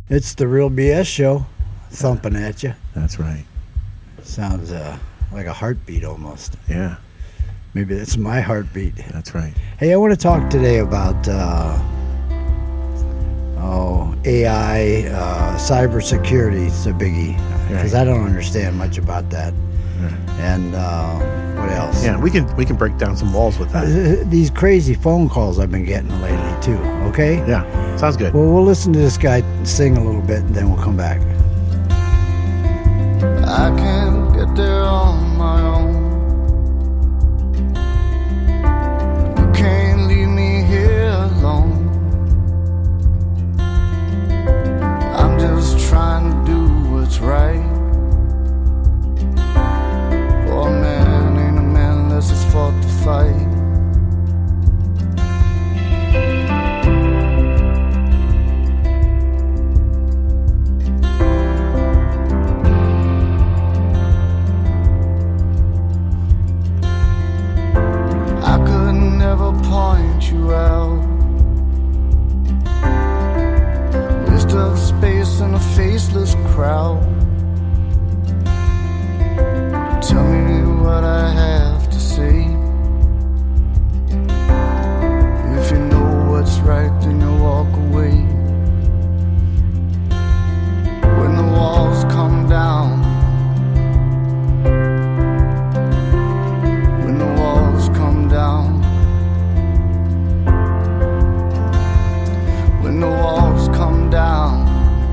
It's the Real BS Show, thumping at you. That's right. Sounds like a heartbeat almost. Yeah, Maybe that's my heartbeat. that's right. Hey, I want to talk today about AI, cybersecurity. It's a biggie because I don't understand much about that. And what else? Yeah, we can break down some walls with that. These crazy phone calls I've been getting lately too. Okay. Yeah, sounds good. Well, we'll listen to this guy sing a little bit, and then we'll come back. I can't get there on my own. You can't leave me here alone. I'm just trying to do what's right. Oh man, ain't a man unless he's fought to fight. Point you out. Waste of space in a faceless crowd. Tell me what I have to say. If you know what's right, then you walk away. When the walls come down, when the walls come down, when the walls come down,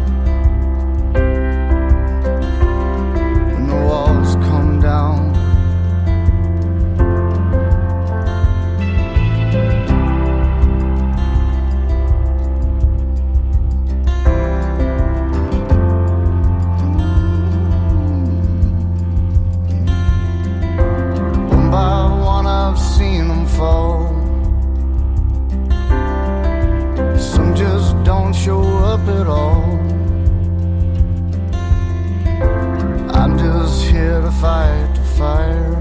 when the walls come down. One by one I've seen them fall. Some just don't show up at all. I'm just here to fight the fire.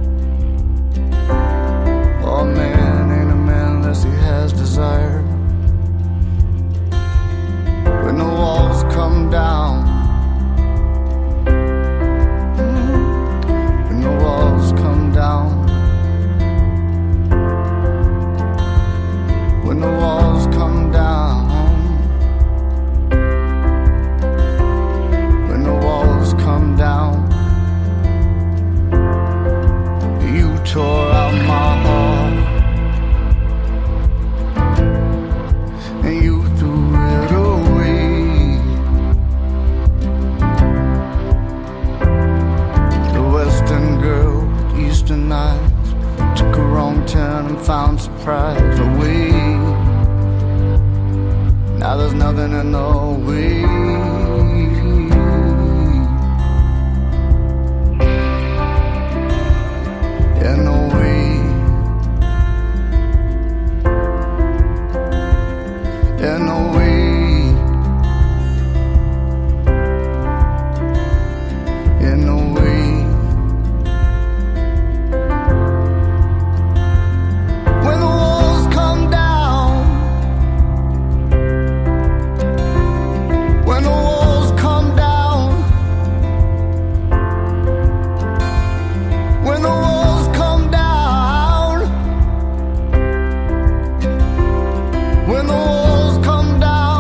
Oh man, ain't a man unless he has desire. When the walls come down, when the walls come down, when the walls come down, when the walls come down. You tore out my heart and you threw it away. The western girl with eastern eyes took a wrong turn and found surprise away. Now there's nothing in the way. In the way. In the way. In the way. When the walls come down, when the walls come down, when the walls come down, when the walls come down.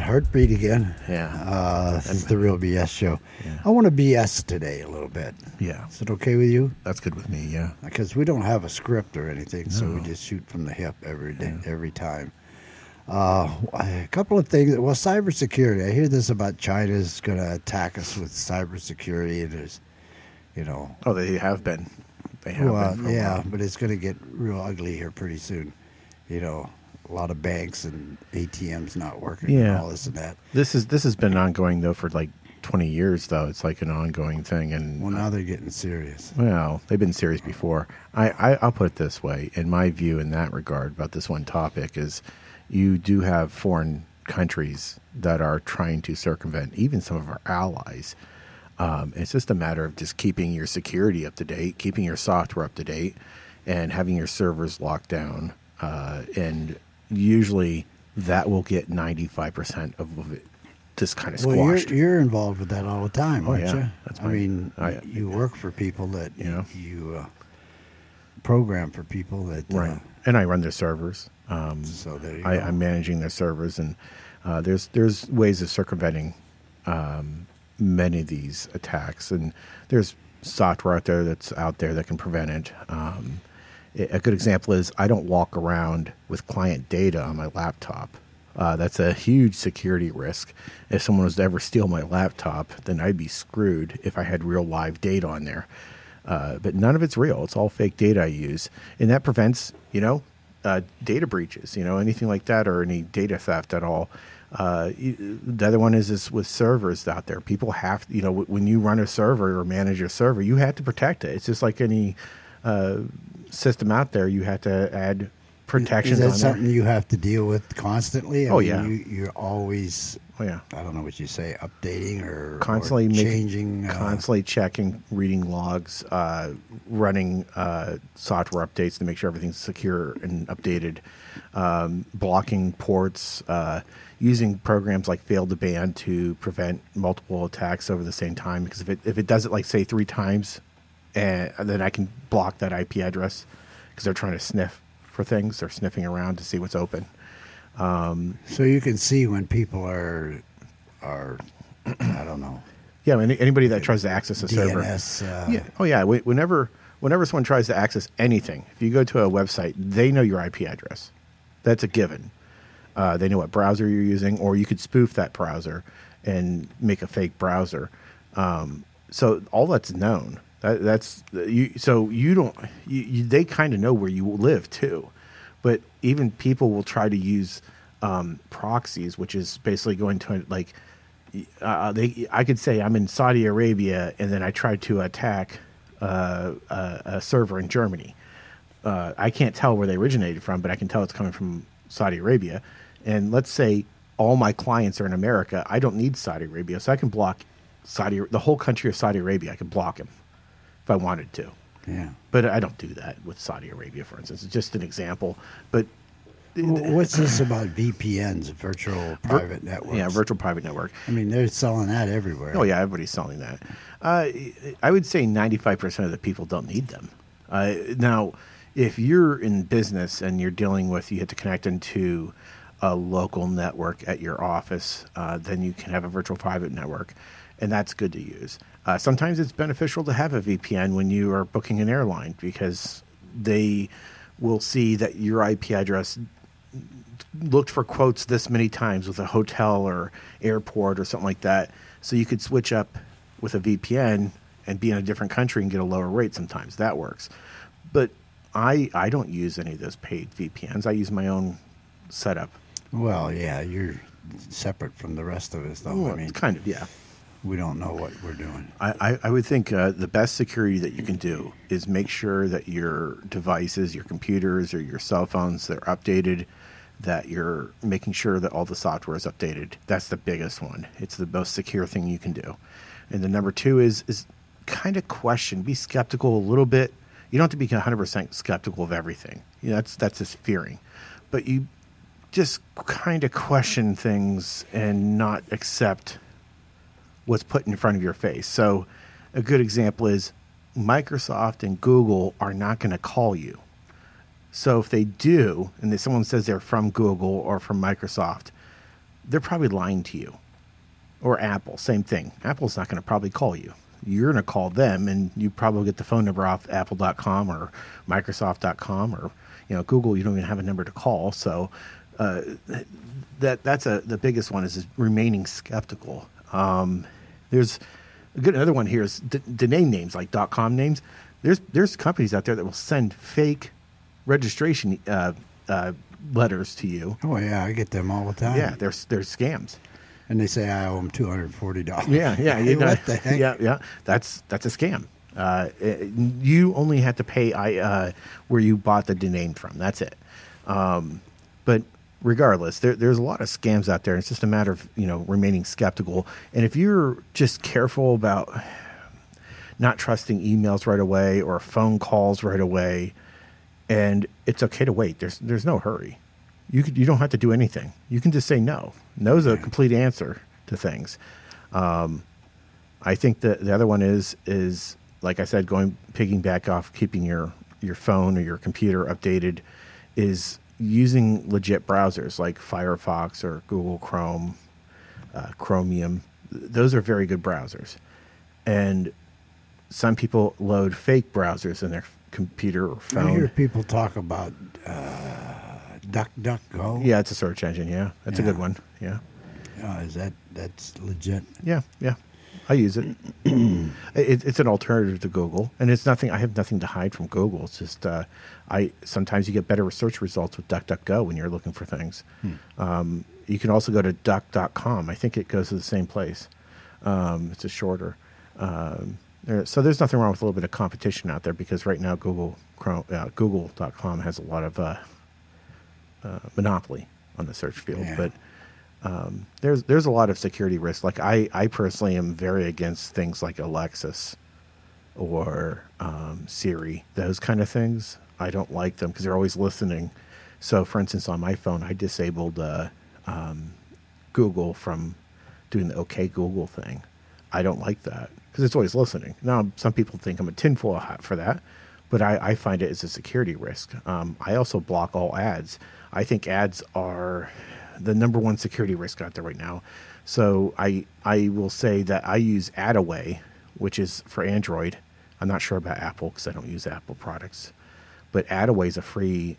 Heartbeat again. Yeah. This is the Real BS show. Yeah. I want to BS today a little bit. Yeah. Is it okay with you? That's good with me, yeah. Because we don't have a script or anything, so we No. just shoot from the hip every day, every time. A couple of things. Well, cybersecurity. I hear this about China's going to attack us with cybersecurity. And there's, Oh, they have been. They have been for a yeah, while. but it's going to get real ugly here pretty soon. A lot of banks and ATMs not working and Yeah. all this and that. This has been ongoing, though, for like 20 years, though. It's like an ongoing thing. And Well, now they're getting serious. well, they've been serious before. I'll put it this way. In my view, in that regard, about this one topic is you do have foreign countries that are trying to circumvent even some of our allies. It's just a matter of just keeping your security up to date, keeping your software up to date, and having your servers locked down. And usually that will get 95% of it just kind of Well, squashed. you're involved with that all the time, Oh, aren't yeah. you? That's I my- mean, I- you work for people that Yeah. you program for people that Right. And I run their servers. So there you go. I'm managing their servers, and there's ways of circumventing many of these attacks, and there's software that's out there that can prevent it. A good example is I don't walk around with client data on my laptop. That's a huge security risk. If someone was to ever steal my laptop, then I'd be screwed if I had real live data on there. But none of it's real. It's all fake data I use. And that prevents, data breaches, anything like that, or any data theft at all. The other one is with servers out there. People have, when you run a server or manage a server, you have to protect it. It's just like any system out there. You have to add protections Is that on something there. you have to deal with constantly? Oh, yeah. You're always, Oh, yeah. I don't know what you say, updating or Constantly changing. constantly checking, reading logs, running software updates to make sure everything's secure and updated, blocking ports, using programs like Fail to Ban to prevent multiple attacks over the same time. Because if it does it like say 3 times, and then I can block that IP address because they're trying to sniff for things. They're sniffing around to see what's open. So you can see when people are I don't know, Yeah, anybody that tries to access a server. DNS. Yeah. Oh, yeah. Whenever someone tries to access anything, if you go to a website, they know your IP address. That's a given. They know what browser you're using, or you could spoof that browser and make a fake browser. So all that's known. That's you. So you don't. They kind of know where you live too, but even people will try to use proxies, which is basically going to like. I could say I'm in Saudi Arabia, and then I try to attack a server in Germany. I can't tell where they originated from, but I can tell it's coming from Saudi Arabia. And let's say all my clients are in America. I don't need Saudi Arabia, so I can block the whole country of Saudi Arabia. I can block them if I wanted to. Yeah. But I don't do that with Saudi Arabia, for instance. It's just an example. But What's this about VPNs, virtual private networks? yeah, virtual private network. I mean, they're selling that everywhere. Oh, yeah, everybody's selling that. I would say 95% of the people don't need them. Now, if you're in business and you're dealing with, you have to connect into a local network at your office, then you can have a virtual private network, and that's good to use. Sometimes it's beneficial to have a VPN when you are booking an airline because they will see that your IP address looked for quotes this many times with a hotel or airport or something like that. So you could switch up with a VPN and be in a different country and get a lower rate sometimes. That works. But I don't use any of those paid VPNs. I use my own setup. Well, yeah, you're separate from the rest of us, though. Well, I mean, kind of, yeah. we don't know what we're doing. I would think the best security that you can do is make sure that your devices, your computers or your cell phones, they're updated, that you're making sure that all the software is updated. That's the biggest one. It's the most secure thing you can do. And the number 2 is kind of question, be skeptical a little bit. You don't have to be 100% skeptical of everything. That's just fearing. But you just kind of question things and not accept what's put in front of your face. So a good example is Microsoft and Google are not going to call you. So if they do, and if someone says they're from Google or from Microsoft, they're probably lying to you. Or Apple, same thing. Apple's not going to probably call you. You're going to call them, and you probably get the phone number off apple.com or microsoft.com or Google. You don't even have a number to call. So that's the biggest one is remaining skeptical. There's another one here is domain names like .com names. There's companies out there that will send fake registration letters to you. Oh yeah, I get them all the time. Yeah, they're scams. And they say I owe them $240. Yeah. Hey, what the heck? Yeah. That's a scam. You only have to pay where you bought the domain from. That's it. But regardless, there's a lot of scams out there. It's just a matter of remaining skeptical. And if you're just careful about not trusting emails right away or phone calls right away, and it's okay to wait. There's no hurry. You don't have to do anything. You can just say no. No's a complete answer to things. I think the other one is like I said, picking back off, keeping your phone or your computer updated, is using legit browsers like Firefox or Google Chrome, Chromium. Those are very good browsers. And some people load fake browsers in their computer or phone. I hear people talk about DuckDuckGo. Yeah, it's a search engine. Yeah, that's a good one. Yeah. That's legit? Yeah. I use it. It's an alternative to Google, and it's nothing. I have nothing to hide from Google. It's just sometimes you get better research results with DuckDuckGo when you're looking for things. You can also go to duck.com. I think it goes to the same place. It's a shorter. So there's nothing wrong with a little bit of competition out there, because right now Google.com has a lot of monopoly on the search field. Yeah. But there's a lot of security risks. Like I personally am very against things like Alexis or Siri, those kind of things. I don't like them because they're always listening. So, for instance, on my phone, I disabled Google from doing the OK Google thing. I don't like that because it's always listening. Now, some people think I'm a tinfoil hat for that, but I find it as a security risk. I also block all ads. I think ads are the number one security risk out there right now. So I will say that I use AdAway, which is for Android. I'm not sure about Apple because I don't use Apple products. But AdAway is a free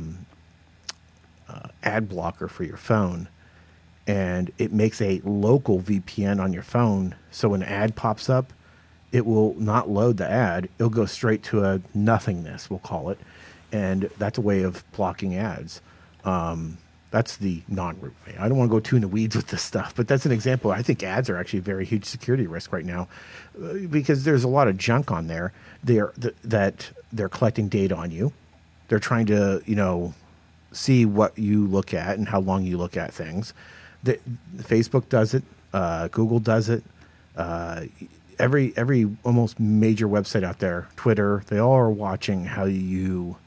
ad blocker for your phone. And it makes a local VPN on your phone. So when an ad pops up, it will not load the ad. It'll go straight to a nothingness, we'll call it. And that's a way of blocking ads. That's the non-root way. I don't want to go too in the weeds with this stuff, but that's an example. I think ads are actually a very huge security risk right now because there's a lot of junk on there. That they're collecting data on you. They're trying to, see what you look at and how long you look at things. Facebook does it. Google does it. Every almost major website out there, Twitter, they all are watching how you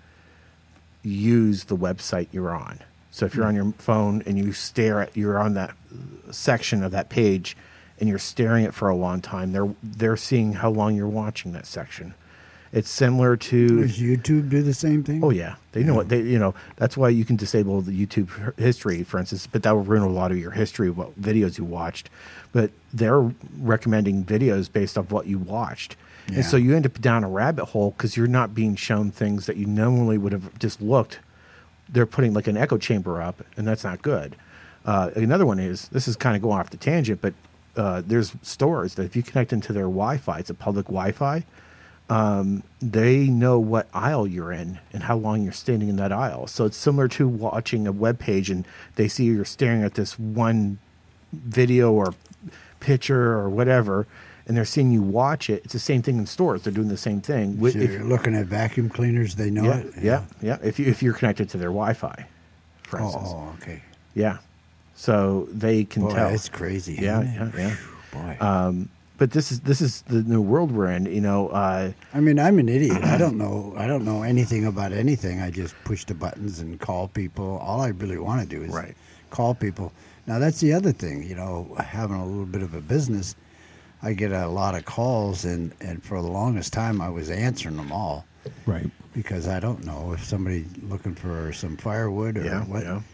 use the website you're on. So if you're on your phone and you're on that section of that page and you're staring at it for a long time, they're seeing how long you're watching that section. It's similar to... Does YouTube do the same thing? Oh, yeah. They know what that's why you can disable the YouTube history, for instance, but that will ruin a lot of your history of what videos you watched. But they're recommending videos based off what you watched. Yeah. And so you end up down a rabbit hole because you're not being shown things that you normally would have just looked. They're putting like an echo chamber up, and that's not good. Another one is, this is kind of going off the tangent, but there's stores that if you connect into their Wi-Fi, it's a public Wi-Fi, they know what aisle you're in and how long you're standing in that aisle. So it's similar to watching a web page and they see you're staring at this one video or picture or whatever, and they're seeing you watch it. It's the same thing in stores. They're doing the same thing. So if you're looking at vacuum cleaners, they know it? Yeah. If you're connected to their Wi-Fi, for instance. Oh, okay. Yeah. So they can tell. It's crazy. Yeah. Boy. But this is the new world we're in. I mean, I'm an idiot. I don't know anything about anything. I just push the buttons and call people. All I really want to do is call people. Now that's the other thing. Having a little bit of a business, I get a lot of calls, and for the longest time I was answering them all. Right. Because I don't know if somebody looking for some firewood or what. Yeah.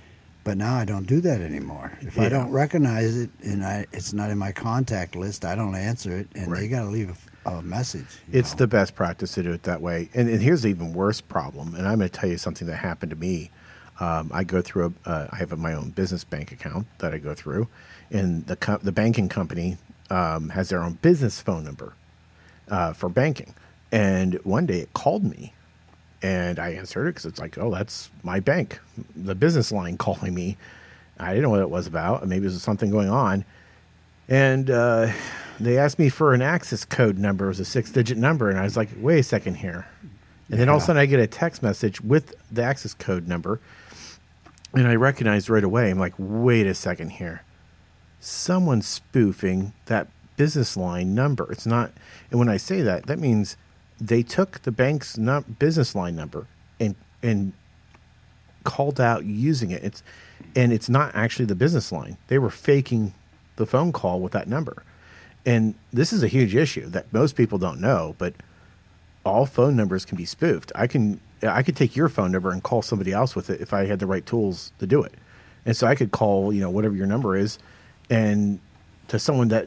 But now I don't do that anymore. If I don't recognize it and it's not in my contact list, I don't answer it, and they got to leave a message. It's the best practice to do it that way. And here's the even worse problem, and I'm going to tell you something that happened to me. I go through I have my own business bank account that I go through, and the banking company has their own business phone number for banking. And one day it called me. And I answered it because it's like, oh, that's my bank, the business line calling me. I didn't know what it was about. Maybe it was something going on. And they asked me for an access code number. It was a 6-digit number. And I was like, wait a second here. And then all of a sudden I get a text message with the access code number. And I recognized right away, I'm like, wait a second here. Someone's spoofing that business line number. It's not. And when I say that, that means they took the bank's business line number and called out using it. It's not actually the business line. They were faking the phone call with that number. And this is a huge issue that most people don't know, but all phone numbers can be spoofed. I could take your phone number and call somebody else with it if I had the right tools to do it. And so I could call, whatever your number is, and to someone that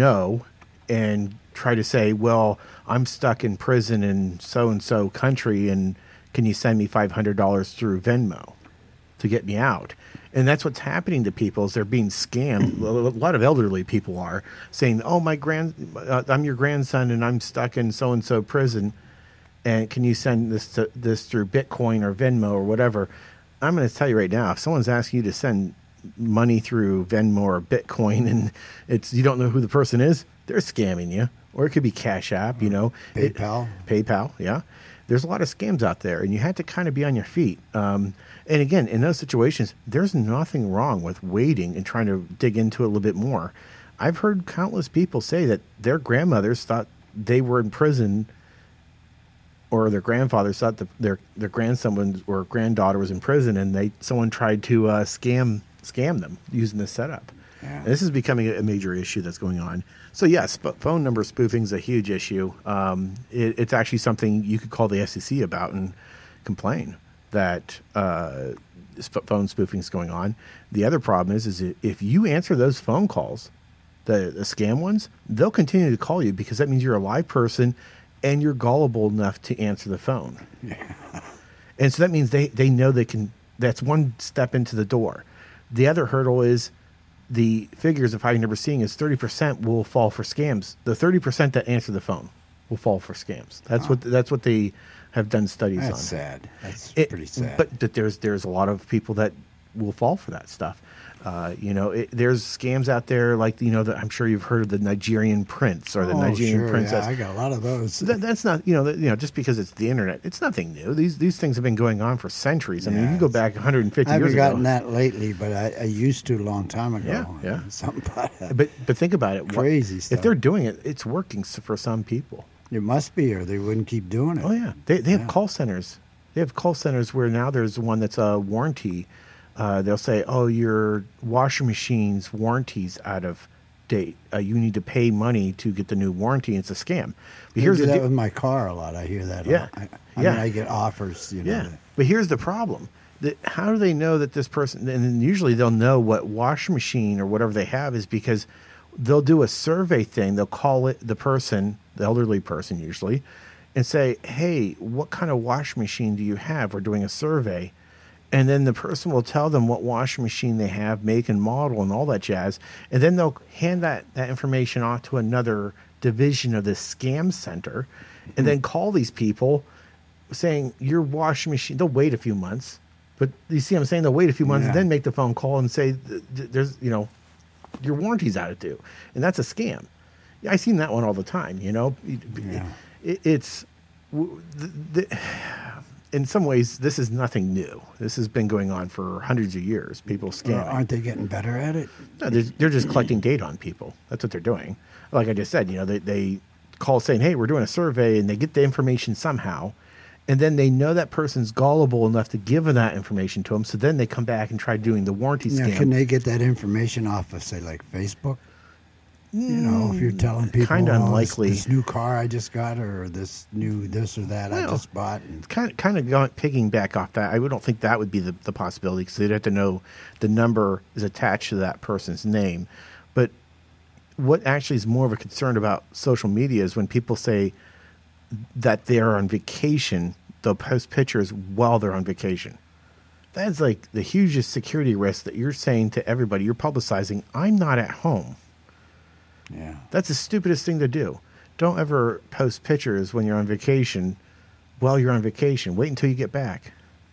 and try to say, well, I'm stuck in prison in so-and-so country, and can you send me $500 through Venmo to get me out? And that's what's happening to people is they're being scammed. A lot of elderly people are saying, oh, I'm your grandson, and I'm stuck in so-and-so prison, and can you send this through Bitcoin or Venmo or whatever? I'm going to tell you right now, if someone's asking you to send money through Venmo or Bitcoin and you don't know who the person is, they're scamming you. Or it could be Cash App, PayPal. PayPal, yeah. There's a lot of scams out there, and you have to kind of be on your feet. And again, in those situations, there's nothing wrong with waiting and trying to dig into it a little bit more. I've heard countless people say that their grandmothers thought they were in prison, or their grandfathers thought that their grandson or granddaughter was in prison, and someone tried to scam them using this setup. Yeah. This is becoming a major issue that's going on. So yes, phone number spoofing is a huge issue. It's actually something you could call the SEC about and complain that phone spoofing is going on. The other problem is if you answer those phone calls, the scam ones, they'll continue to call you because that means you're a live person and you're gullible enough to answer the phone. Yeah. And so that means they know they can. That's one step into the door. The other hurdle is the figures of Hiding Never Seeing is 30% will fall for scams. The 30% that answer the phone will fall for scams. That's what they have done studies on. That's sad. That's pretty sad. But there's a lot of people that will fall for that stuff. There's scams out there like I'm sure you've heard of the Nigerian prince or the Nigerian princess. Yeah, I got a lot of those. That's not just because it's the internet. It's nothing new. These things have been going on for centuries. I mean, you go back 150 years ago. I haven't gotten that lately, but I used to a long time ago. Yeah. Something about that. But think about it. Crazy stuff. If they're doing it, it's working for some people. It must be, or they wouldn't keep doing it. Oh yeah, they have call centers. They have call centers where now there's one that's a warranty. They'll say, oh, your washer machine's warranty's out of date. You need to pay money to get the new warranty. It's a scam. But here's that with my car a lot. I hear that. Yeah. I mean, I get offers. Yeah. But here's the problem. How do they know that this person, and usually they'll know what washer machine or whatever they have is because they'll do a survey thing. They'll call it the person, the elderly person usually, and say, hey, what kind of washer machine do you have? We're doing a survey. And then the person will tell them what washing machine they have, make and model, and all that jazz. And then they'll hand that information off to another division of the scam center and then call these people saying, your washing machine, they'll wait a few months. But you see what I'm saying? They'll wait a few months and then make the phone call and say, there's, your warranty's out of due. And that's a scam. I've seen that one all the time, It's... in some ways, this is nothing new. This has been going on for hundreds of years. People scamming. Aren't they getting better at it? No, they're just collecting data on people. That's what they're doing. Like I just said, they call saying, hey, we're doing a survey, and they get the information somehow, and then they know that person's gullible enough to give them that information to them, so then they come back and try doing the warranty scam. Can they get that information off of, say, like Facebook? if you're telling people, kind of unlikely. This new car I just got, or this or that I just bought. And kind of picking back off that, I don't think that would be the possibility, because they'd have to know the number is attached to that person's name. But what actually is more of a concern about social media is when people say that they're on vacation, they'll post pictures while they're on vacation. That's like the hugest security risk that you're saying to everybody. You're publicizing, I'm not at home. Yeah. That's the stupidest thing to do. Don't ever post pictures when you're on vacation while you're on vacation. Wait until you get back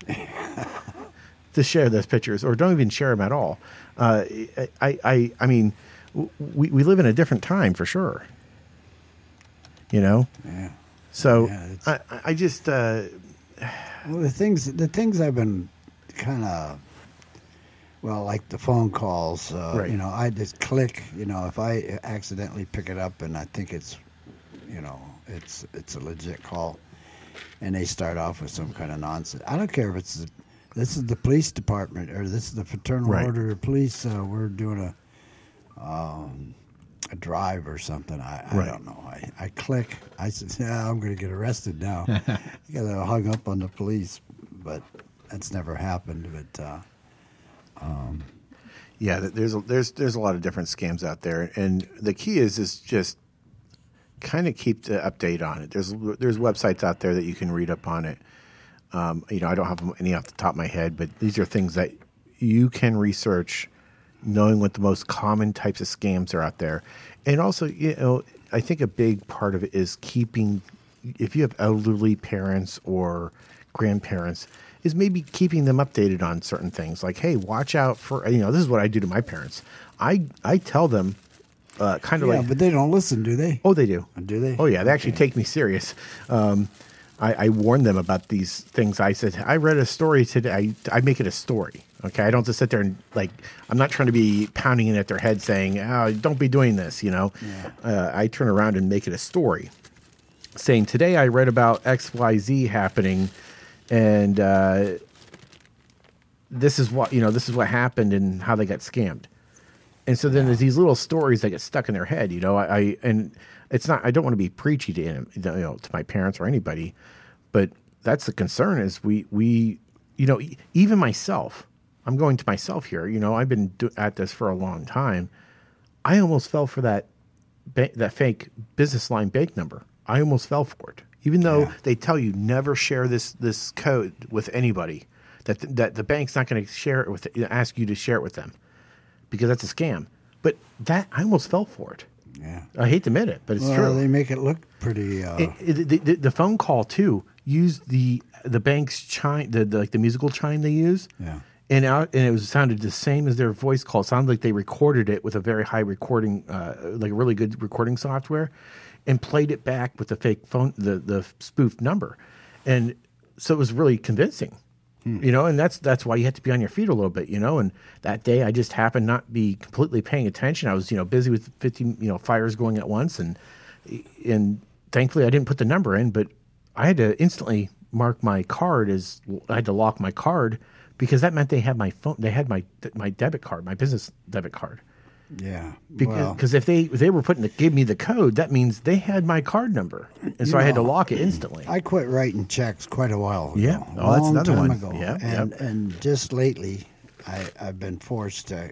to share those pictures, or don't even share them at all. I mean, we live in a different time for sure. Yeah. So Yeah, I just well, the things I've been kind of, like the phone calls, Right. I just click, if I accidentally pick it up and I think it's, it's a legit call, and they start off with some kind of nonsense. I don't care if this is the police department, or this is the Fraternal Right. Order of Police. We're doing a drive or something. I Right. don't know. I click. I said, yeah, I'm going to get arrested now. Because I hung up on the police, but that's never happened. But yeah, there's a lot of different scams out there, and the key is just kind of keep the update on it. There's websites out there that you can read up on it. I don't have any off the top of my head, but these are things that you can research, knowing what the most common types of scams are out there. And also, I think a big part of it is if you have elderly parents or grandparents, is maybe keeping them updated on certain things. Like, hey, watch out for, this is what I do to my parents. I tell them kind of but they don't listen, do they? Oh, they do. Do they? Oh, yeah. They actually take me serious. I warn them about these things. I said, I read a story today. I make it a story. Okay. I don't just sit there and I'm not trying to be pounding it at their head saying, oh, don't be doing this, Yeah. I turn around and make it a story saying, today I read about XYZ happening, and this is what happened and how they got scammed. And so then there's these little stories that get stuck in their head, and it's not, I don't want to be preachy to to my parents or anybody, but that's the concern is we even myself, I'm going to myself here, I've been at this for a long time. I almost fell for that fake business line bank number. I almost fell for it, even though they tell you never share this code with anybody, that the bank's not going to share it with, ask you to share it with them, because that's a scam. But I almost fell for it. Yeah. I hate to admit it, but it's true. They make it look pretty. The phone call too used the bank's chime, the musical chime they use. Yeah. And it sounded the same as their voice call. It sounded like they recorded it with a very high recording, like a really good recording software, and played it back with the fake phone, the spoofed number, and so it was really convincing. And that's why you have to be on your feet a little bit, And that day I just happened not be completely paying attention. I was, busy with 50, fires going at once, and thankfully I didn't put the number in, but I had to instantly mark my card I had to lock my card, because that meant they had my phone. They had my debit card, my business debit card. Yeah. Because if they were give me the code, that means they had my card number, and so I had to lock it instantly. I quit writing checks quite a while ago. Yeah, that's another one. Ago. Yeah, and just lately, I've been forced to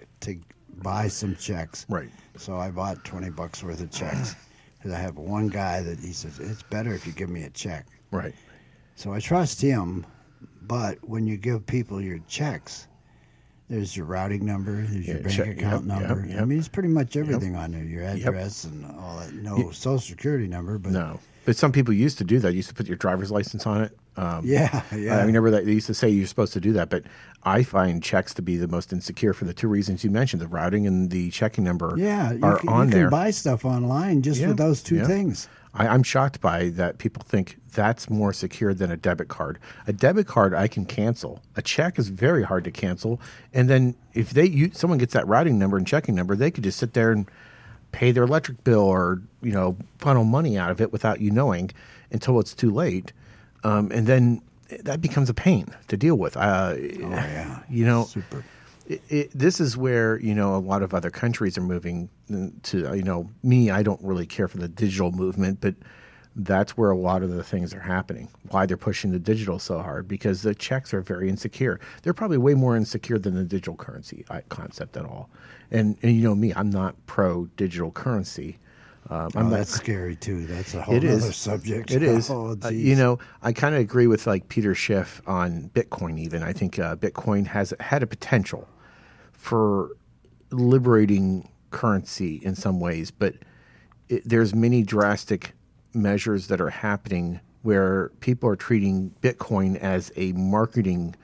buy some checks. Right. So I bought $20 worth of checks, because I have one guy that he says it's better if you give me a check. Right. So I trust him, but when you give people your checks, there's your routing number, there's your bank account number. Yep. I mean, it's pretty much everything on there, your address and all that. No social security number, but no. But some people used to do that. Used to put your driver's license on it. Yeah. I remember that they used to say you're supposed to do that, but I find checks to be the most insecure for the two reasons you mentioned: the routing and the checking number. Yeah, are on there. You can buy stuff online just with those two things. I'm shocked by that. People think that's more secure than a debit card. A debit card I can cancel. A check is very hard to cancel. And then if someone gets that routing number and checking number, they could just sit there and pay their electric bill or funnel money out of it without you knowing until it's too late. And then that becomes a pain to deal with. Super. This is where, a lot of other countries are moving to, me, I don't really care for the digital movement, but that's where a lot of the things are happening. Why they're pushing the digital so hard, because the checks are very insecure. They're probably way more insecure than the digital currency concept at all. And me, I'm not pro digital currency. That's scary too. That's a whole other subject. It is. Oh, I kind of agree with like Peter Schiff on Bitcoin. Even I think Bitcoin had a potential for liberating currency in some ways, but there's many drastic measures that are happening where people are treating Bitcoin as a marketing.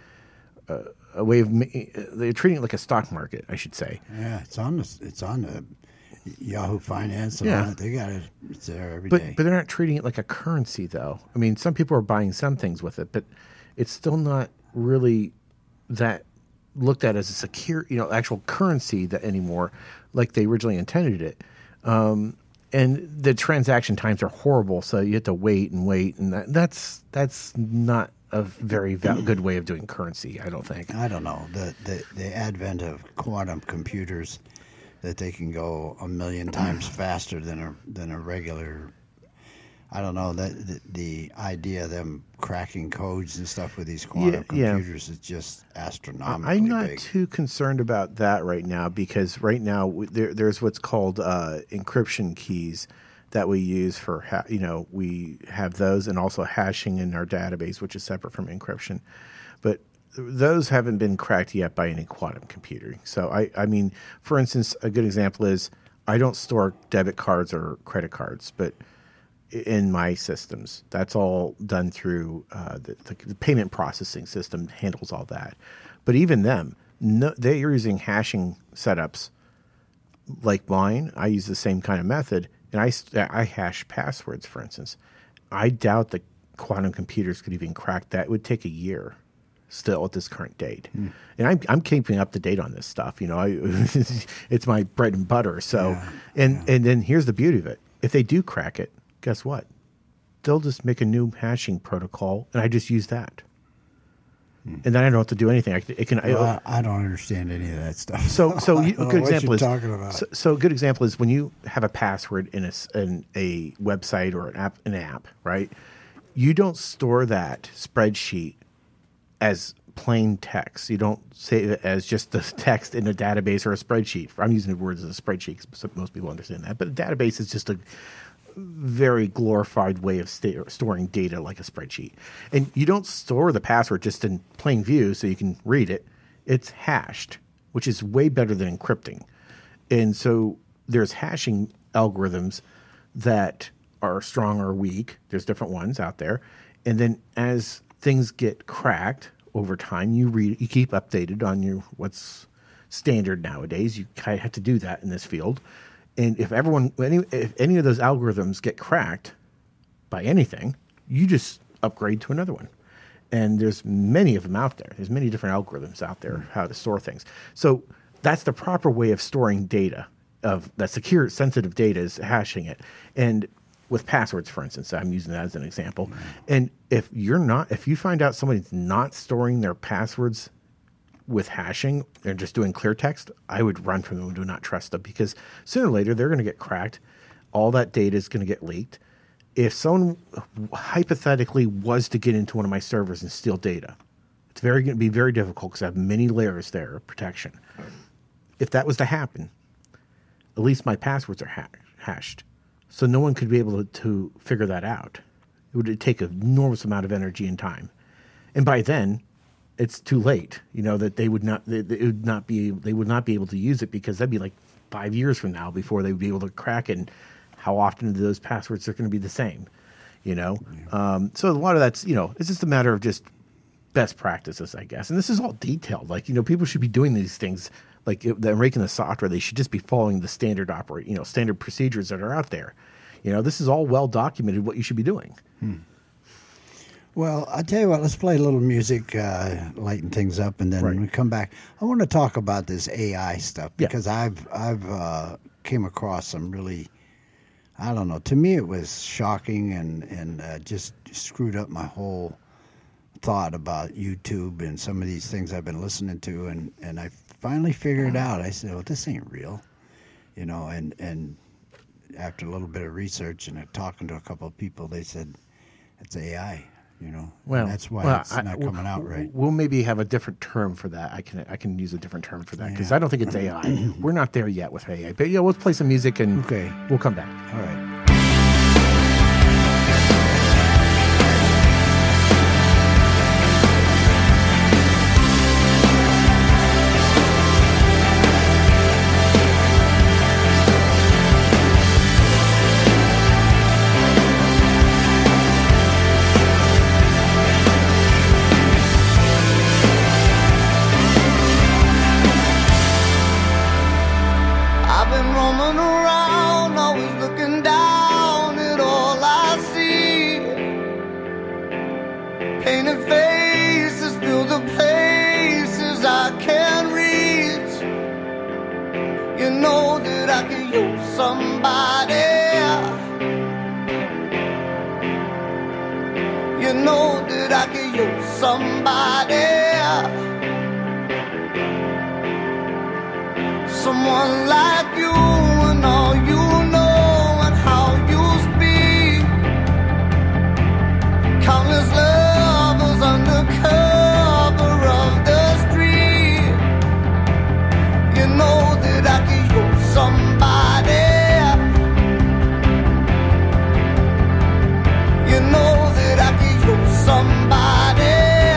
A way of they're treating it like a stock market, I should say. Yeah, it's on the Yahoo Finance. And they got it. It's there every day. But they're not treating it like a currency, though. I mean, some people are buying some things with it, but it's still not really that looked at as a secure, actual currency that anymore, like they originally intended it. And the transaction times are horrible, so you have to wait, and that's not a very good way of doing currency, I don't think. I don't know. The advent of quantum computers, that they can go 1,000,000 times faster than a regular. I don't know, that the idea of them cracking codes and stuff with these quantum computers is just astronomically I'm not big. too concerned about that right now, because right now there's what's called encryption keys that we use for we have those, and also hashing in our database, which is separate from encryption, but those haven't been cracked yet by any quantum computing. So I mean, for instance, a good example is I don't store debit cards or credit cards, but in my systems, that's all done through the payment processing system handles all that. But even them, they're using hashing setups like mine. I use the same kind of method, and I hash passwords, for instance. I doubt that quantum computers could even crack that. It would take a year still at this current date. And I'm keeping up to date on this stuff. It's my bread and butter. So, and then here's the beauty of it. If they do crack it, guess what? They'll just make a new hashing protocol, and I just use that. And then I don't have to do anything. I don't understand any of that stuff. So a good example is talking about. So a good example is when you have a password in a website or an app, right? You don't store that spreadsheet as plain text. You don't save it as just the text in a database or a spreadsheet. I'm using the words as a spreadsheet because most people understand that. But a database is just a very glorified way of storing data like a spreadsheet. And you don't store the password just in plain view so you can read it. It's hashed, which is way better than encrypting. And so there's hashing algorithms that are strong or weak. There's different ones out there. And then as things get cracked over time, you keep updated on what's standard nowadays. You kind of have to do that in this field. And if any of those algorithms get cracked by anything, you just upgrade to another one. And there's many of them out there. There's many different algorithms out there how to store things. So that's the proper way of storing data, of that secure, sensitive data, is hashing it. And with passwords, for instance, I'm using that as an example. And if you find out somebody's not storing their passwords with hashing and just doing clear text, I would run from them and do not trust them, because sooner or later they're going to get cracked. All that data is going to get leaked. If someone hypothetically was to get into one of my servers and steal data, it's going to be very difficult because I have many layers there of protection. If that was to happen, at least my passwords are hashed. So no one could be able to figure that out. It would take an enormous amount of energy and time. And by then, it's too late. That they would not be able to use it, because that'd be like 5 years from now before they would be able to crack it. And how often do those passwords are going to be the same? So a lot of that's it's just a matter of just best practices, I guess. And this is all detailed. Like people should be doing these things. Like they're making the software, they should just be following the standard standard procedures that are out there. This is all well documented what you should be doing. Well, I tell you what, let's play a little music, lighten things up, and then when we come back, I want to talk about this AI stuff, because I've came across some really, I don't know, to me it was shocking and just screwed up my whole thought about YouTube and some of these things I've been listening to, and I finally figured it out. I said, well, this ain't real, you know, and after a little bit of research and talking to a couple of people, they said, it's AI, you know. Well, and that's why it's not coming out right. We'll maybe have a different term for that. I can use a different term for that because I don't think it's AI. We're not there yet with AI. But yeah, we'll play some music and we'll come back. All right. Someone like you and all you know and how you speak. Countless lovers under cover of the street. You know that I could use somebody. You know that I could use somebody.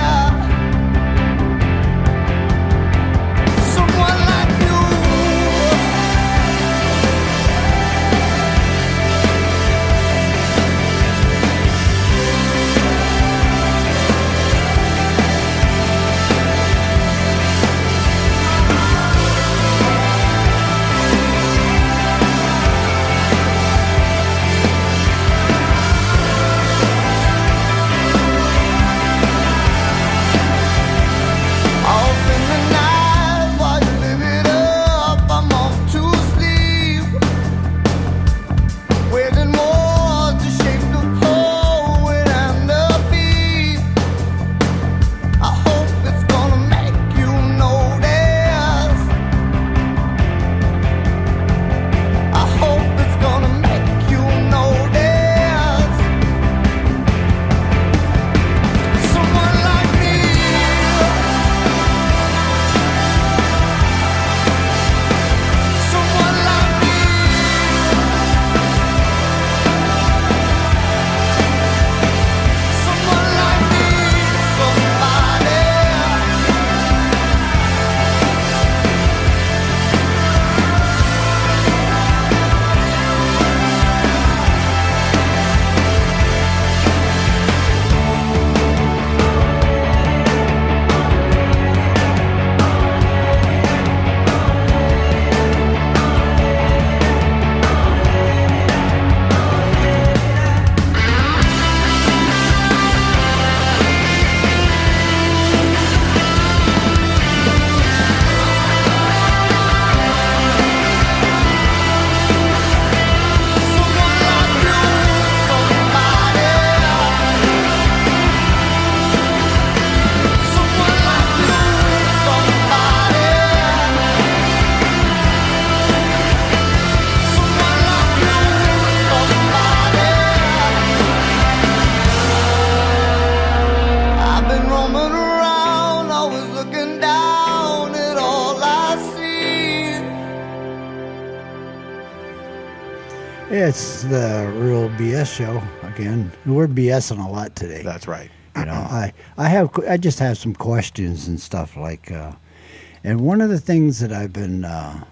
It's the Real BS Show again. We're BSing a lot today. That's right. You know, I just have some questions and stuff like, and one of the things that I've been,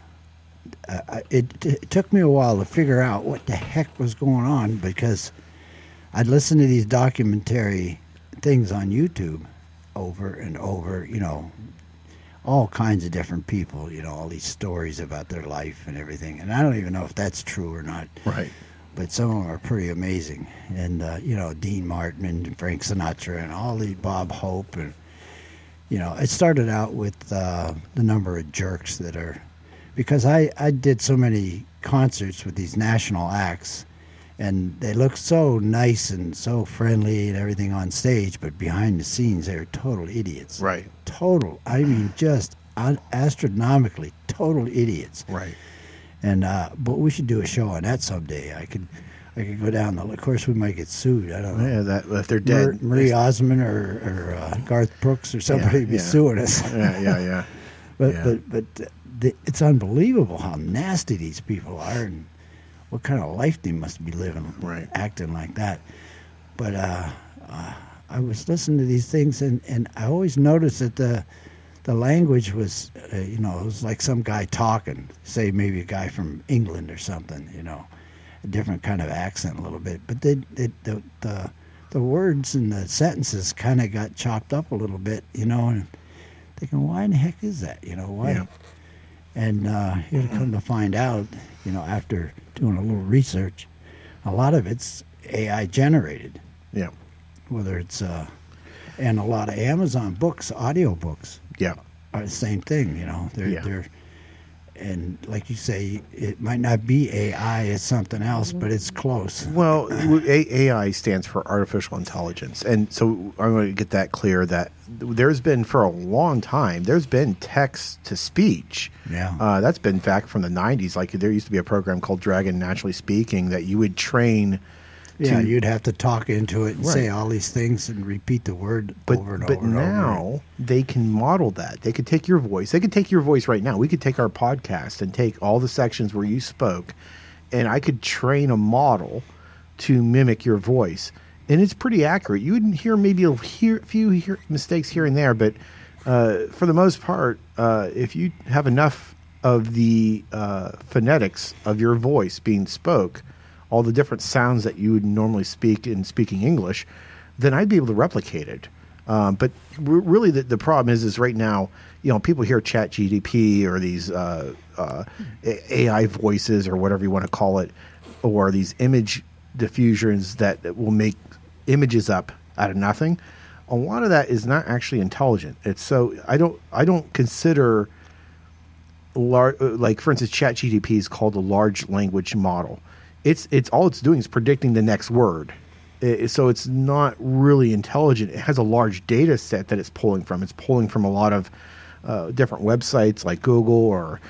it took me a while to figure out what the heck was going on because I'd listen to these documentary things on YouTube over and over, you know, all kinds of different people, you know, all these stories about their life and everything. And I don't even know if that's true or not. Right. But some of them are pretty amazing. And, you know, Dean Martin and Frank Sinatra and all these Bob Hope. And, you know, it started out with the number of jerks that are, because I did so many concerts with these national acts. And they look so nice and so friendly and everything on stage, but behind the scenes, they're total idiots. Right. Total. I mean, just astronomically total idiots. Right. And but we should do a show on that someday. I could go down the. Of course, we might get sued. I don't know. Yeah, that if they're dead, Marie Osmond or Garth Brooks or somebody be suing us. Yeah. But it's unbelievable how nasty these people are and what kind of life they must be living, acting like that. But I was listening to these things, and I always noticed that the language was, it was like some guy talking, say maybe a guy from England or something, a different kind of accent a little bit. But the words and the sentences kind of got chopped up a little bit, and thinking, why in the heck is that? Why? Yeah. And here to come to find out, after doing a little research, a lot of it's AI generated. Yeah. Whether it's and a lot of Amazon books, audio books, are the same thing. They're and like you say, it might not be AI, it's something else, but it's close. Well, AI stands for artificial intelligence, and so I'm going to get that clear. That there's been for a long time, there's been text to speech. Yeah, that's been back from the 90s. Like there used to be a program called Dragon Naturally Speaking that you would train. Yeah, you'd have to talk into it and say all these things and repeat the word over and over and over. But now they can model that. They could take your voice. They could take your voice right now. We could take our podcast and take all the sections where you spoke, and I could train a model to mimic your voice. And it's pretty accurate. You would hear maybe a few mistakes here and there, but for the most part, if you have enough of the phonetics of your voice being spoke, all the different sounds that you would normally speak in speaking English, then I'd be able to replicate it. But really the problem is right now, people hear ChatGPT or these AI voices or whatever you want to call it, or these image diffusions that will make images up out of nothing. A lot of that is not actually intelligent. It's so I don't consider like, for instance, ChatGPT is called a large language model. It's all it's doing is predicting the next word. So it's not really intelligent. It has a large data set that it's pulling from. It's pulling from a lot of different websites like Google or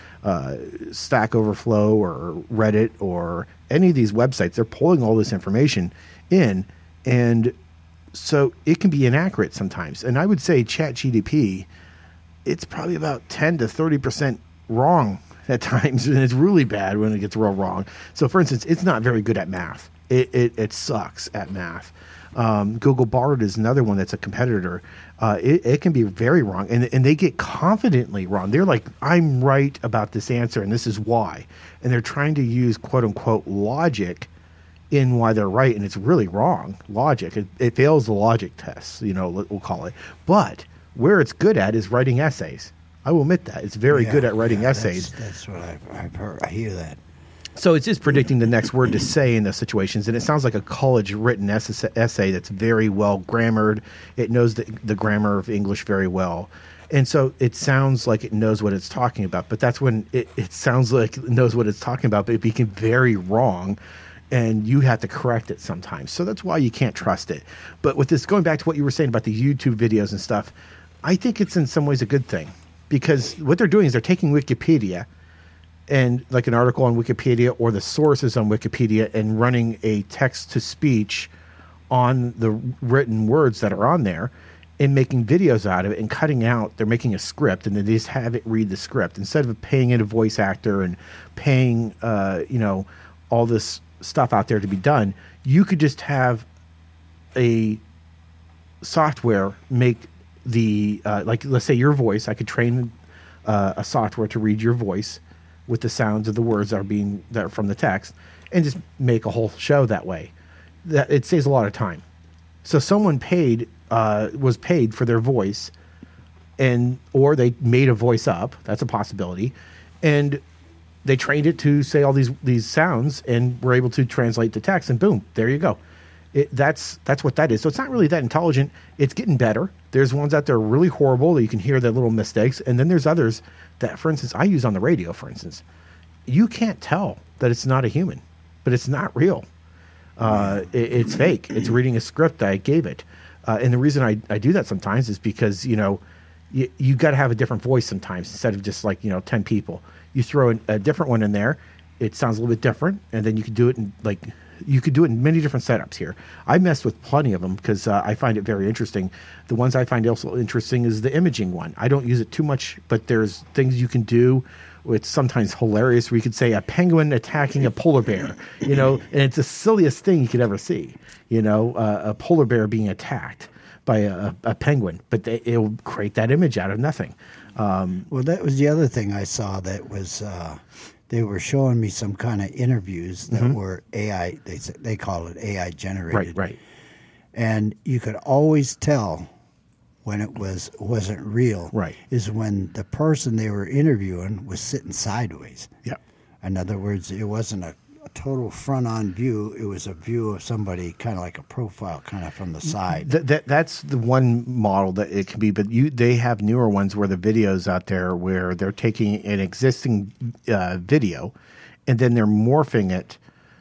Stack Overflow or Reddit or any of these websites. They're pulling all this information in, and so it can be inaccurate sometimes. And I would say ChatGPT, it's probably about 10 to 30% wrong at times, and it's really bad when it gets real wrong. So, for instance, it's not very good at math. It sucks at math. Google Bard is another one that's a competitor. It can be very wrong, and they get confidently wrong. They're like, I'm right about this answer, and this is why. And they're trying to use quote-unquote logic in why they're right, and it's really wrong logic. It fails the logic test, we'll call it. But where it's good at is writing essays. I will admit that. It's very good at writing essays. That's what I've heard. I hear that. So it's just predicting the next word to say in those situations, and it sounds like a college-written essay that's very well grammared. It knows the grammar of English very well. And so it sounds like it knows what it's talking about, but that's when it sounds like it knows what it's talking about, but it became very wrong, and you have to correct it sometimes. So that's why you can't trust it. But with this, going back to what you were saying about the YouTube videos and stuff, I think it's in some ways a good thing. Because what they're doing is they're taking Wikipedia and like an article on Wikipedia or the sources on Wikipedia and running a text-to-speech on the written words that are on there and making videos out of it and cutting out. They're making a script, and then they just have it read the script. Instead of paying in a voice actor and paying, all this stuff out there to be done, you could just have a software make the like, let's say your voice. I could train a software to read your voice with the sounds of the words that are from the text, and just make a whole show that way. That it saves a lot of time. So someone was paid for their voice, or they made a voice up. That's a possibility, and they trained it to say all these sounds, and were able to translate the text, and boom, there you go. That's what that is. So it's not really that intelligent. It's getting better. There's ones out there really horrible that you can hear the little mistakes, and then there's others that, for instance, I use on the radio. For instance, you can't tell that it's not a human, but it's not real. It's fake. It's reading a script that I gave it, and the reason I do that sometimes is because you got to have a different voice sometimes instead of just like 10 people. You throw a different one in there, it sounds a little bit different, and then you could do it in many different setups here. I messed with plenty of them because I find it very interesting. The ones I find also interesting is the imaging one. I don't use it too much, but there's things you can do. It's sometimes hilarious where you could say a penguin attacking a polar bear, and it's the silliest thing you could ever see, a polar bear being attacked by a penguin, but it'll create that image out of nothing. Well, that was the other thing I saw that was they were showing me some kind of interviews that were AI. They call it AI generated. Right. And you could always tell when it wasn't real. Right. Is when the person they were interviewing was sitting sideways. Yeah. In other words, it wasn't a total front-on view. It was a view of somebody kind of like a profile, kind of from the side. That's the one model that it can be, but they have newer ones where the videos out there where they're taking an existing video and then they're morphing it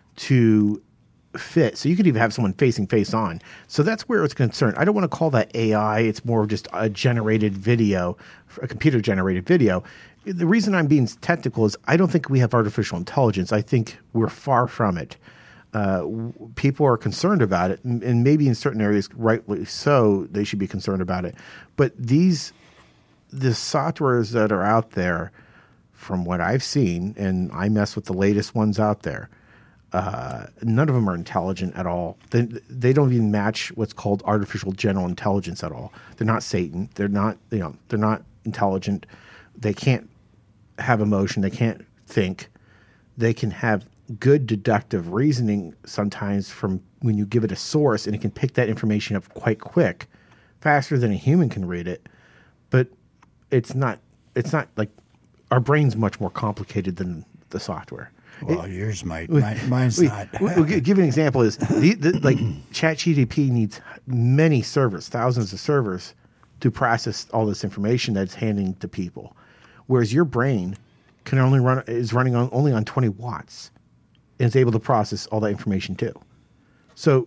to fit. So you could even have someone facing face on. So that's where it's concerned. I don't want to call that AI. It's more of just a generated video, a computer-generated video. The reason I'm being technical is I don't think we have artificial intelligence. I think we're far from it. People are concerned about it, and maybe in certain areas, rightly so, they should be concerned about it. But the softwares that are out there, from what I've seen, and I mess with the latest ones out there, none of them are intelligent at all. They don't even match what's called artificial general intelligence at all. They're not Satan. They're not intelligent. They can't have emotion. They can't think. They can have good deductive reasoning sometimes from when you give it a source, and it can pick that information up quite quick, faster than a human can read it. But it's not like our brain's much more complicated than the software. Well, yours might. Mine's not. We'll give an example is like ChatGPT needs many servers, thousands of servers to process all this information that's handing to people. Whereas your brain is running only on 20 watts and is able to process all that information too. So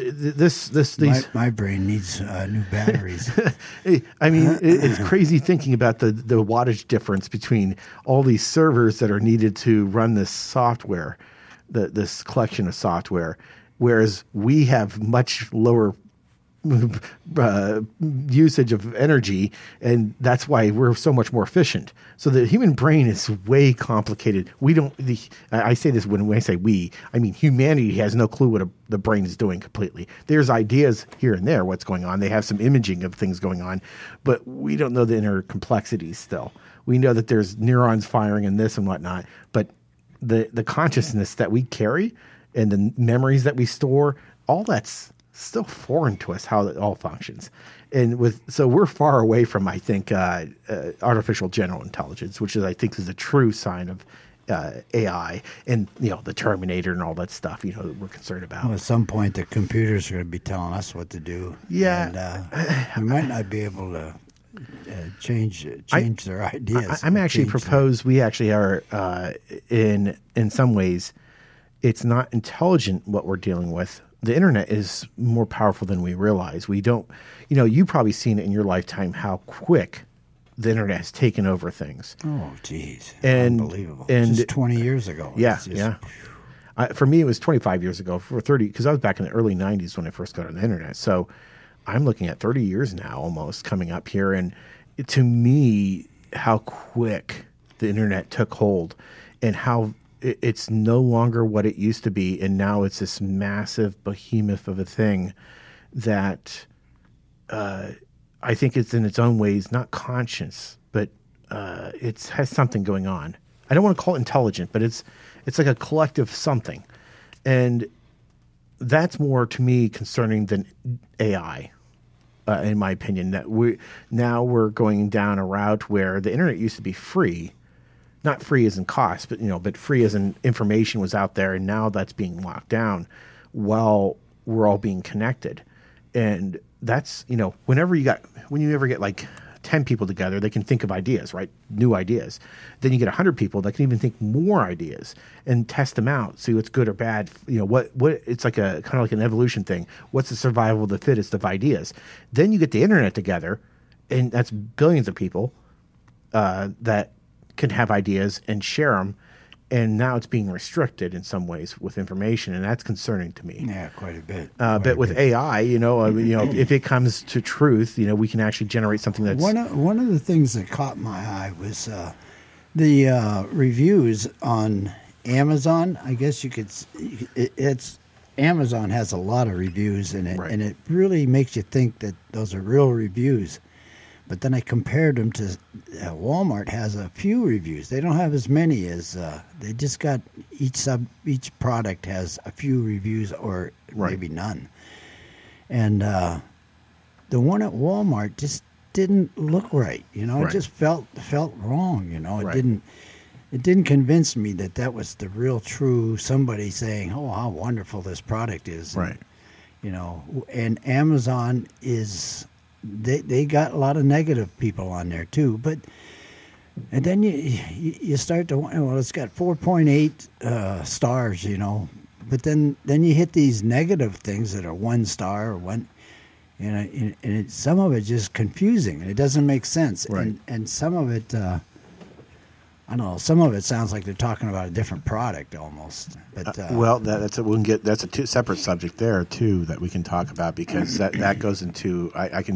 my brain needs new batteries. I mean, it's crazy thinking about the wattage difference between all these servers that are needed to run this software, this collection of software, whereas we have much lower usage of energy, and that's why we're so much more efficient. So the human brain is way complicated. I say this when I say we, I mean humanity has no clue what the brain is doing completely. There's ideas here and there what's going on. They have some imaging of things going on, but we don't know the inner complexities still. We know that there's neurons firing and this and whatnot, but the consciousness that we carry and the memories that we store, all that's still foreign to us, how it all functions. And so we're far away from, I think, artificial general intelligence, which I think is a true sign of AI and, the Terminator and all that stuff, we're concerned about. Well, at some point, the computers are going to be telling us what to do. Yeah. And we might not be able to change their ideas. I'm actually propose we actually are, in some ways, it's not intelligent what we're dealing with. The internet is more powerful than we realize. We don't, you've probably seen it in your lifetime how quick the internet has taken over things. Oh, geez. Unbelievable. And just 20 years ago. Yeah, yeah. For me, it was 25 years ago. For 30, because I was back in the early 90s when I first got on the internet. So I'm looking at 30 years now almost coming up here. And to me, how quick the internet took hold and how it's no longer what it used to be, and now it's this massive behemoth of a thing that I think it's in its own ways not conscious, but it has something going on. I don't want to call it intelligent, but it's like a collective something, and that's more to me concerning than AI, in my opinion. That we're going down a route where the internet used to be free. Not free as in cost, but free as in information was out there, and now that's being locked down while we're all being connected. And that's, when you ever get like 10 people together, they can think of ideas, right? New ideas. Then you get 100 people that can even think more ideas and test them out, see what's good or bad. What it's like kind of like an evolution thing. What's the survival of the fittest of ideas? Then you get the internet together, and that's billions of people that can have ideas and share them. And now it's being restricted in some ways with information, and that's concerning to me. Yeah, quite a bit. But with AI, if it comes to truth, we can actually generate something that's one of the things that caught my eye was the reviews on Amazon. I guess you could. It's Amazon has a lot of reviews in it, and it really makes you think that those are real reviews. But then I compared them to Walmart has a few reviews. They don't have as many as they just got each product has a few reviews or maybe none. And the one at Walmart just didn't look right. It just felt wrong. It didn't convince me that was the real true somebody saying, "Oh, how wonderful this product is." Right. And Amazon is. They got a lot of negative people on there too, and then you start to wonder, well, it's got 4.8 stars, but then you hit these negative things that are 1 star or one, and some of it just confusing and it doesn't make sense, and some of it. I don't know. Some of it sounds like they're talking about a different product almost. But that's a separate subject there too that we can talk about, because that goes into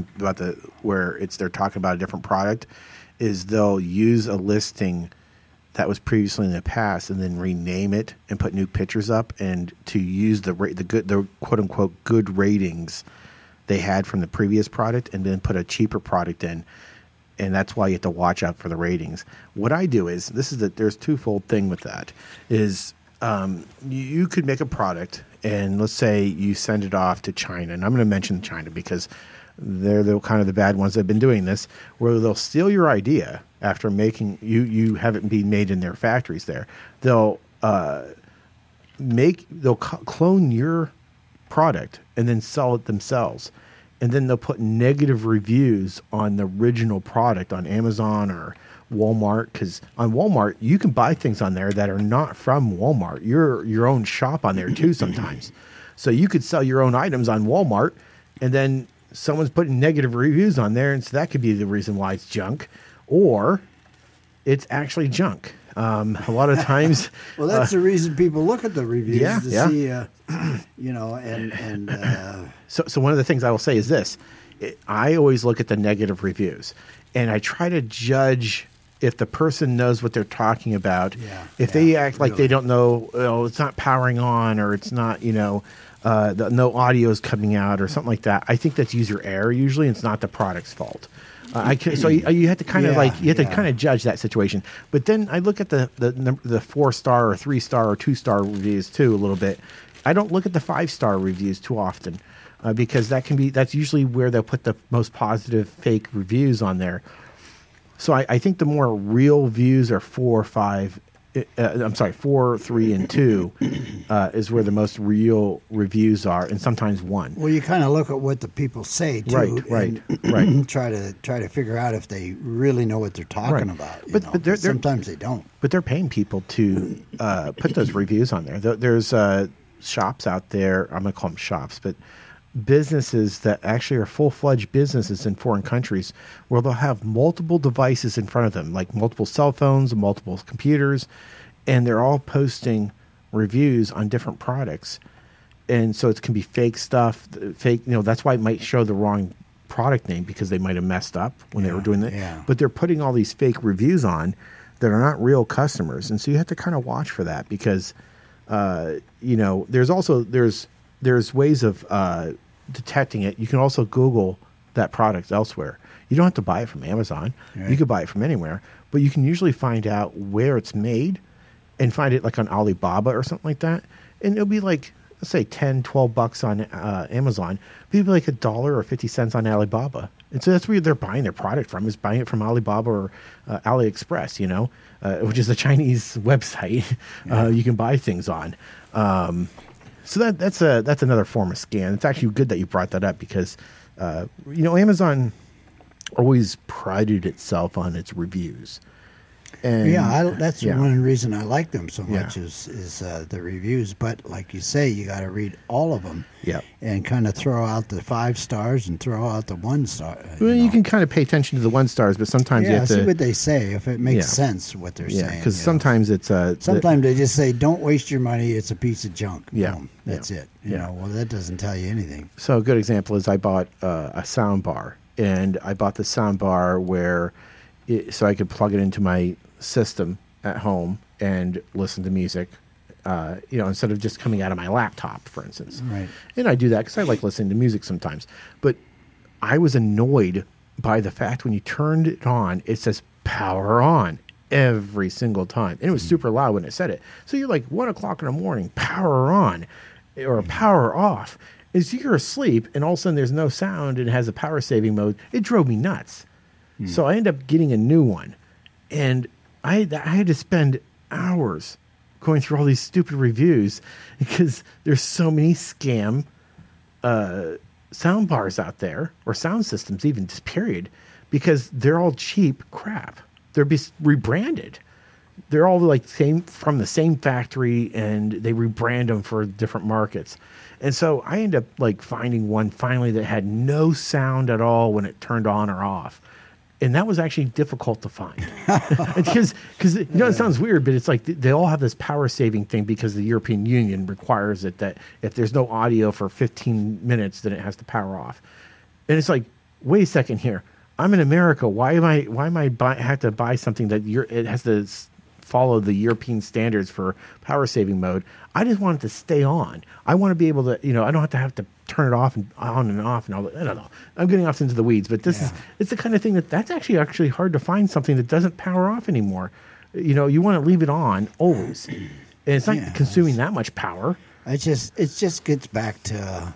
they're talking about a different product. Is they'll use a listing that was previously in the past and then rename it and put new pictures up, and to use the quote unquote good ratings they had from the previous product, and then put a cheaper product in. And that's why you have to watch out for the ratings. What I do is, there's twofold thing with that, is you could make a product, and let's say you send it off to China, and I'm going to mention China because they're the kind of the bad ones that have been doing this, where they'll steal your idea after making you have it be made in their factories there. They'll clone your product and then sell it themselves. And then they'll put negative reviews on the original product on Amazon or Walmart, because on Walmart, you can buy things on there that are not from Walmart. You're your own shop on there too sometimes. So you could sell your own items on Walmart, and then someone's putting negative reviews on there, and so that could be the reason why it's junk, or it's actually junk. A lot of times... Well, that's the reason people look at the reviews to see... So one of the things I will say is this. I always look at the negative reviews, and I try to judge if the person knows what they're talking about. If they act like they don't know, it's not powering on, or it's not, no audio is coming out or something like that. I think that's user error usually. It's not the product's fault. So you have to kind of to kind of judge that situation. But then I look at the 4-star or 3-star or 2-star reviews too a little bit. I don't look at the 5-star reviews too often, because that's usually where they'll put the most positive fake reviews on there. So I think the more real views are 4, 3, and 2 is where the most real reviews are, and sometimes 1. Well, you kind of look at what the people say too, right. Try to figure out if they really know what they're talking about. But sometimes they don't. But they're paying people to put those reviews on there. There's shops out there. I'm going to call them shops, but businesses that actually are full-fledged businesses in foreign countries, where they'll have multiple devices in front of them, like multiple cell phones and multiple computers, and they're all posting reviews on different products. And so it can be fake stuff, that's why it might show the wrong product name, because they might have messed up when they were doing that. Yeah. But they're putting all these fake reviews on that are not real customers. And so you have to kind of watch for that, because there's ways of detecting it. You can also Google that product elsewhere. You don't have to buy it from Amazon. Right. You could buy it from anywhere, but you can usually find out where it's made and find it like on Alibaba or something like that. And it'll be like, let's say $10-12 on Amazon. But it'll be like $1 or 50 cents on Alibaba. And so that's where they're buying their product from, is buying it from Alibaba or AliExpress, which is a Chinese website you can buy things on. So that's another form of scam. It's actually good that you brought that up, because Amazon always prided itself on its reviews, And that's one reason I like them so much is the reviews. But like you say, you got to read all of them. Yeah. And kind of throw out the 5 stars and throw out the 1 star. Well, you can kind of pay attention to the 1 stars, but sometimes you have to see what they say if it makes sense what they're saying. Because sometimes it's sometimes they just say, "Don't waste your money. It's a piece of junk." Yeah. Boom. That's it. You know, well, that doesn't tell you anything. So a good example is I bought a sound bar, and I bought the sound bar so I could plug it into my system at home and listen to music, instead of just coming out of my laptop, for instance. Right. And I do that because I like listening to music sometimes. But I was annoyed by the fact when you turned it on, it says power on every single time. And it was super loud when it said it. So you're like 1 o'clock in the morning, power on or power off. As you're asleep and all of a sudden there's no sound and it has a power saving mode, it drove me nuts. So I ended up getting a new one. And I had to spend hours going through all these stupid reviews because there's so many scam sound bars out there, or sound systems even, just period, because they're all cheap crap. They're rebranded. They're all like from the same factory, and they rebrand them for different markets. And so I ended up like finding one finally that had no sound at all when it turned on or off. And that was actually difficult to find because it sounds weird, but it's like they all have this power saving thing because the European Union requires it that if there's no audio for 15 minutes, then it has to power off. And it's like, wait a second here, I'm in America. Why am I have to buy something that it has to follow the European standards for power saving mode? I just want it to stay on. I want to be able to, I don't have to turn it off and on and off and all that. I don't know. I'm getting off into the weeds, but it's the kind of thing that's actually hard to find something that doesn't power off anymore. You want to leave it on always, and it's not consuming that much power. It just gets back to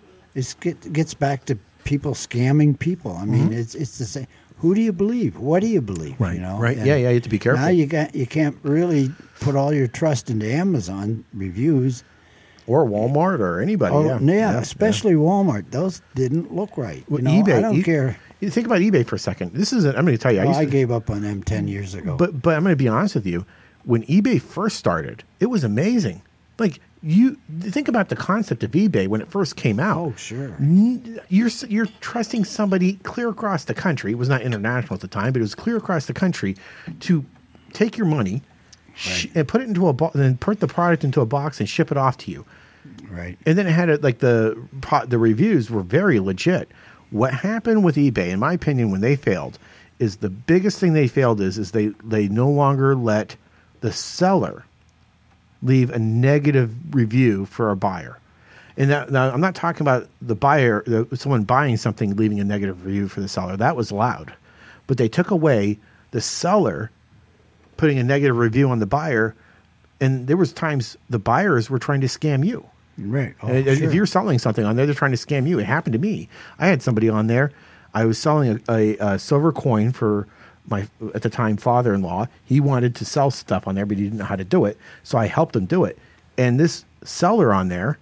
people scamming people. I mean, it's the same. Who do you believe? What do you believe? Right. Right. And you have to be careful. Now you can't really put all your trust into Amazon reviews. Or Walmart or anybody. Especially Walmart. Those didn't look right. Well, eBay. I don't care. You think about eBay for a second. I'm going to tell you. I gave up on them 10 years ago. But I'm going to be honest with you. When eBay first started, it was amazing. Like, you think about the concept of eBay when it first came out. Oh, sure. You're trusting somebody clear across the country. It was not international at the time, but it was clear across the country to take your money and put it into then put the product into a box and ship it off to you. Right. And then it had the reviews were very legit. What happened with eBay, in my opinion, when they failed, is the biggest thing they failed is they no longer let the seller leave a negative review for a buyer. And now I'm not talking about the buyer, someone buying something leaving a negative review for the seller. That was allowed. But they took away the seller putting a negative review on the buyer, and there was times the buyers were trying to scam you. Right. Oh, if you're selling something on there, they're trying to scam you. It happened to me. I had somebody on there. I was selling a silver coin for my, at the time, father-in-law. He wanted to sell stuff on there, but he didn't know how to do it. So I helped him do it. And this seller on there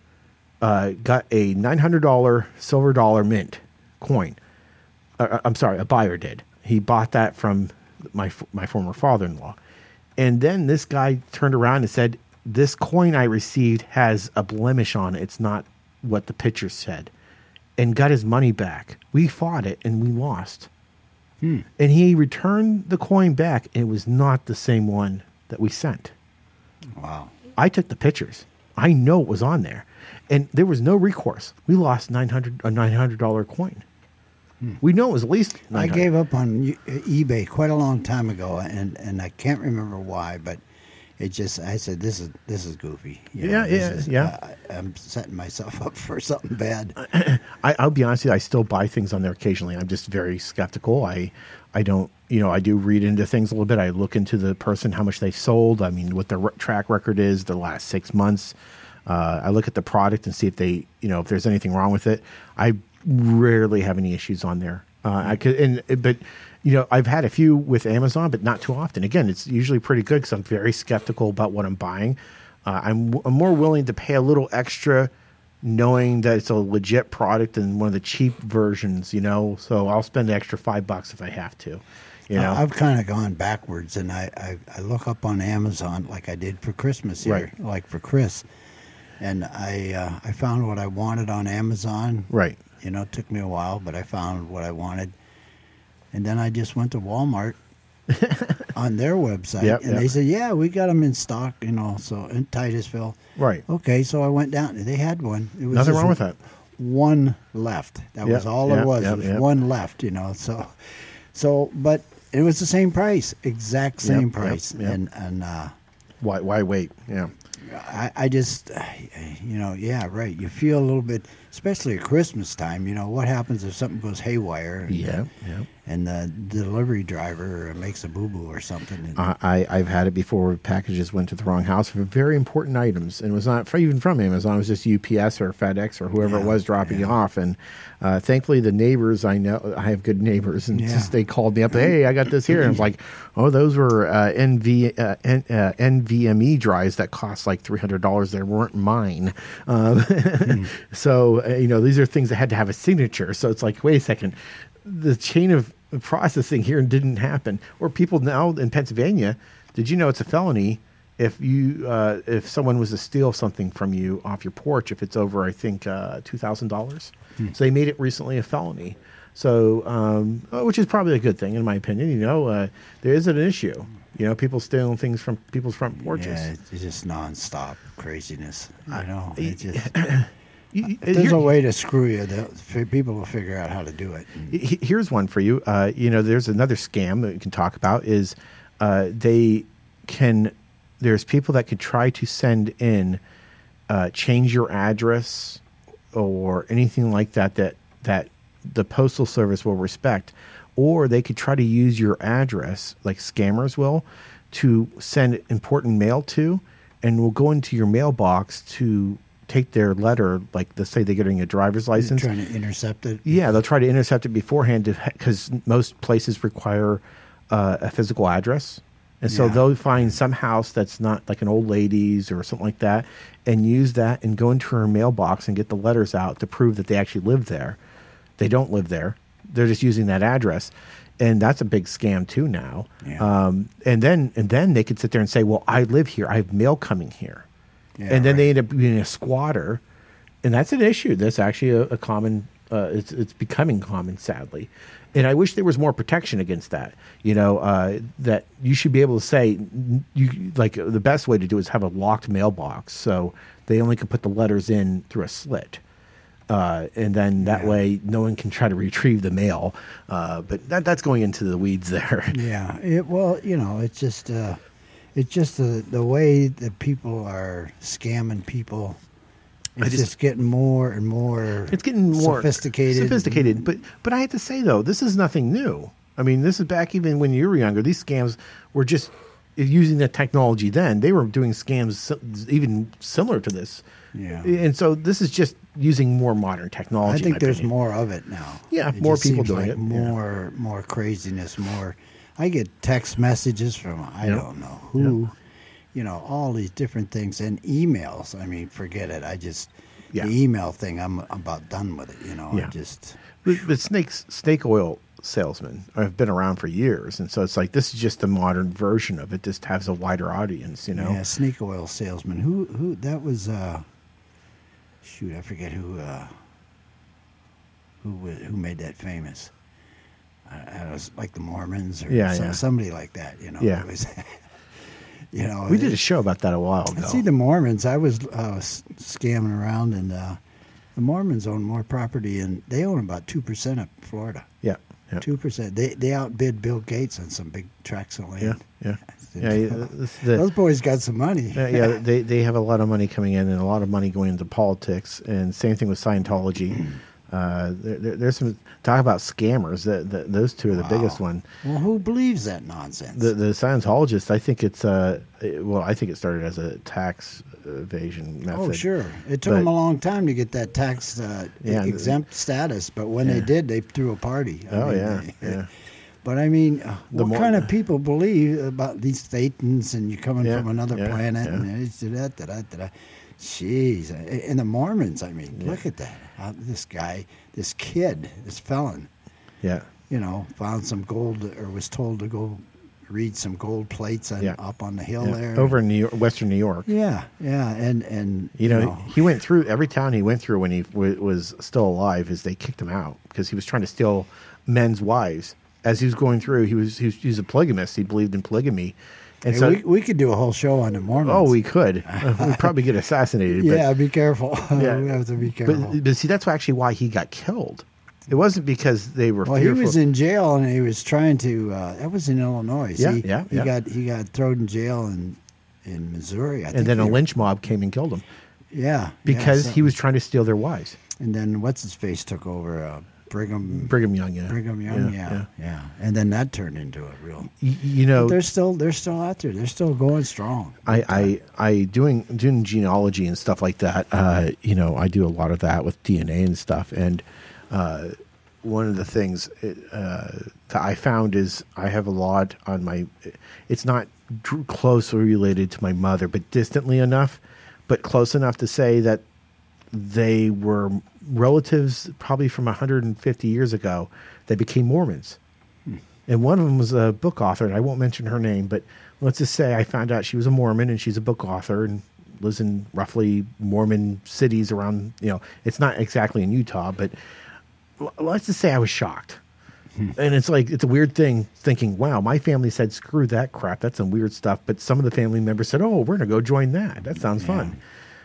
got a $900 silver dollar mint coin. I'm sorry, a buyer did. He bought that from my former father-in-law. And then this guy turned around and said, this coin I received has a blemish on it. It's not what the picture said. And got his money back. We fought it and we lost. And he returned the coin back, and it was not the same one that we sent. Wow. I took the pictures. I know it was on there. And there was no recourse. We lost a $900 coin. We know it was at least $900. I gave up on eBay quite a long time ago, and I can't remember why, but I said, this is goofy. I'm setting myself up for something bad. I'll be honest with you, I still buy things on there occasionally. I'm just very skeptical. I don't, I do read into things a little bit. I look into the person, how much they sold. I mean, what their track record is the last 6 months. I look at the product and see if they, if there's anything wrong with it. I rarely have any issues on there. But I've had a few with Amazon, but not too often. Again, it's usually pretty good because I'm very skeptical about what I'm buying. I'm more willing to pay a little extra knowing that it's a legit product and one of the cheap versions, so I'll spend the extra $5 if I have to, I've kind of gone backwards, and I look up on Amazon like I did for Christmas here, Right. like for Chris, and I found what I wanted on Amazon. Right. It took me a while, but I found what I wanted. And then I just went to Walmart on their website, and they said, yeah, we got them in stock, so in Titusville. Right. Okay, so I went down. They had one. It was Nothing just wrong with that. one left. That was all it was. It was one left, So, but it was the same price, exact same price. And Why wait? Yeah. I just, yeah, right. You feel a little bit, especially at Christmas time. What happens if something goes haywire? And the delivery driver makes a boo-boo or something. I've had it before where packages went to the wrong house for very important items, and it was not even from Amazon. It was just UPS or FedEx or whoever it was dropping it off. And thankfully, the neighbors, I have good neighbors, and they called me up, hey, I got this here. And I was like, oh, those were NVMe drives that cost like $300. They weren't mine. So, these are things that had to have a signature. So it's like, wait a second. The chain of processing here didn't happen. Or people now in Pennsylvania, did you know it's a felony if if someone was to steal something from you off your porch if it's over, I think, $2,000? So they made it recently a felony. So, which is probably a good thing in my opinion. There is an issue. People stealing things from people's front porches. Yeah, it's just nonstop craziness. It just. If there's a way to screw you, people will figure out how to do it. Here's one for you. There's another scam that we can talk about is there's people that could try to send in, change your address or anything like that the Postal Service will respect, or they could try to use your address, like scammers will, to send important mail to, and will go into your mailbox to take their letter, like let's say they're getting a driver's license. They're trying to intercept it? Yeah, they'll try to intercept it beforehand because most places require a physical address. And so they'll find some house that's not like an old lady's or something like that and use that and go into her mailbox and get the letters out to prove that they actually live there. They don't live there. They're just using that address. And that's a big scam too now. Yeah. And then they could sit there and say, well, I live here. I have mail coming here. Yeah, and then they end up being a squatter, and that's an issue. That's actually a common. It's becoming common, sadly. And I wish there was more protection against that. That you should be able to say, the best way to do it is have a locked mailbox, so they only can put the letters in through a slit, and then that way no one can try to retrieve the mail. But that's going into the weeds there. Yeah. It's just. It's just the way that people are scamming people. It's just getting more and more. It's getting more sophisticated. But I have to say though, this is nothing new. I mean, this is back even when you were younger. These scams were just using the technology. Then they were doing scams even similar to this. Yeah. And so this is just using more modern technology. I think there's more of it now. Yeah, more people doing it. More craziness. More. I get text messages from I don't know who, all these different things, and emails. I mean, forget it. The email thing, I'm about done with it. But snake oil salesmen have been around for years, and so it's like this is just a modern version of it. Just has a wider audience. Yeah, snake oil salesman. Who that was? Shoot, I forget who made that famous. It was like the Mormons or somebody like that, Yeah. It was, we did a show about that a while ago. See, the Mormons, I was scamming around, and the Mormons own more property, and they own about 2% of Florida. Yeah. 2%. They outbid Bill Gates on some big tracts of land. Yeah. Those boys got some money. They have a lot of money coming in and a lot of money going into politics, and same thing with Scientology. There's some talk about scammers. Those two are the biggest one. Well, who believes that nonsense? The Scientologists. I think it's I think it started as a tax evasion method. Oh, sure. It took them a long time to get that tax exempt status, but when they did, they threw a party. But I mean, what kind of people believe about these Thetans and you're coming from another planet and Jeez, and the Mormons. I mean, look at that. This guy, this kid, this felon. Yeah. Found some gold, or was told to go read some gold plates up on the hill there. Over in Western New York. Yeah, and he went through every town he went through when he was still alive. Is they kicked him out because he was trying to steal men's wives. As he was going through, he was a polygamist. He believed in polygamy, and so we could do a whole show on the Mormons. Oh, we could. We'd probably get assassinated. Yeah, be careful. Yeah. We have to be careful. But see, that's actually why he got killed. It wasn't because they were fearful. He was in jail and he was trying to. That was in Illinois. Yeah, He got thrown in jail in Missouri. And then a lynch mob came and killed him. Yeah, because he was trying to steal their wives. And then what's his face took over. Brigham Young, yeah. Brigham Young, yeah. And then that turned into a real. But they're still out there. They're still going strong. I doing genealogy and stuff like that. I do a lot of that with DNA and stuff. And one of the things that I found is I have a lot on my. It's not closely related to my mother, but distantly enough, but close enough to say that they were relatives probably from 150 years ago that became Mormons. And one of them was a book author, and I won't mention her name, but let's just say I found out she was a Mormon and she's a book author and lives in roughly Mormon cities around, it's not exactly in Utah, but let's just say I was shocked. And it's like, it's a weird thing thinking, wow, my family said, screw that crap. That's some weird stuff. But some of the family members said, oh, we're going to go join that. That sounds fun.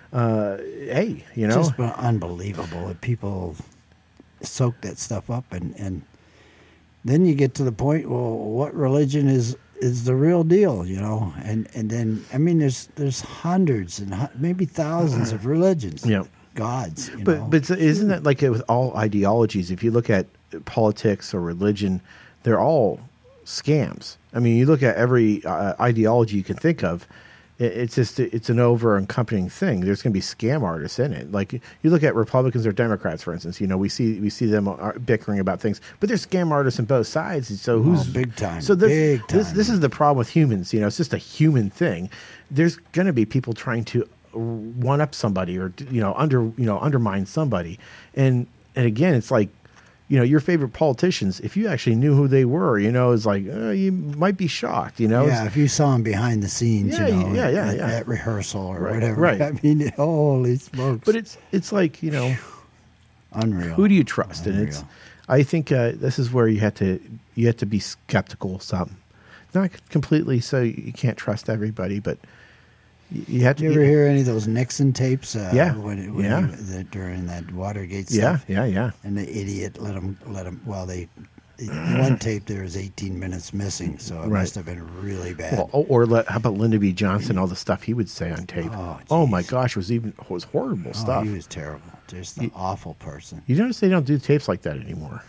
Hey, just unbelievable that people soak that stuff up, and then you get to the point. Well, what religion is the real deal? And then there's hundreds and maybe thousands of religions, gods. But isn't that like it with all ideologies? If you look at politics or religion, they're all scams. I mean, you look at every ideology you can think of. It's an over-encompassing thing. There's going to be scam artists in it. Like you look at Republicans or Democrats, for instance. We see them bickering about things, but there's scam artists on both sides. So who's big time? So big time. This is the problem with humans. It's just a human thing. There's going to be people trying to one up somebody or undermine somebody, and again, it's like. Your favorite politicians, if you actually knew who they were, it's like, you might be shocked, Yeah, if you saw them behind the scenes, at rehearsal or whatever. Right. I mean, holy smokes. But it's like, unreal. Who do you trust? Unreal. And I think this is where you have to be skeptical of something. Not completely, so you can't trust everybody, but you have to. Did you ever hear any of those Nixon tapes? When during that Watergate stuff. Yeah. And the idiot let them. Well, one tape there is 18 minutes missing, so it must have been really bad. Well, how about Lyndon B. Johnson? All the stuff he would say on tape. Oh my gosh, it was horrible stuff. He was terrible. Just an awful person. You notice they don't do tapes like that anymore.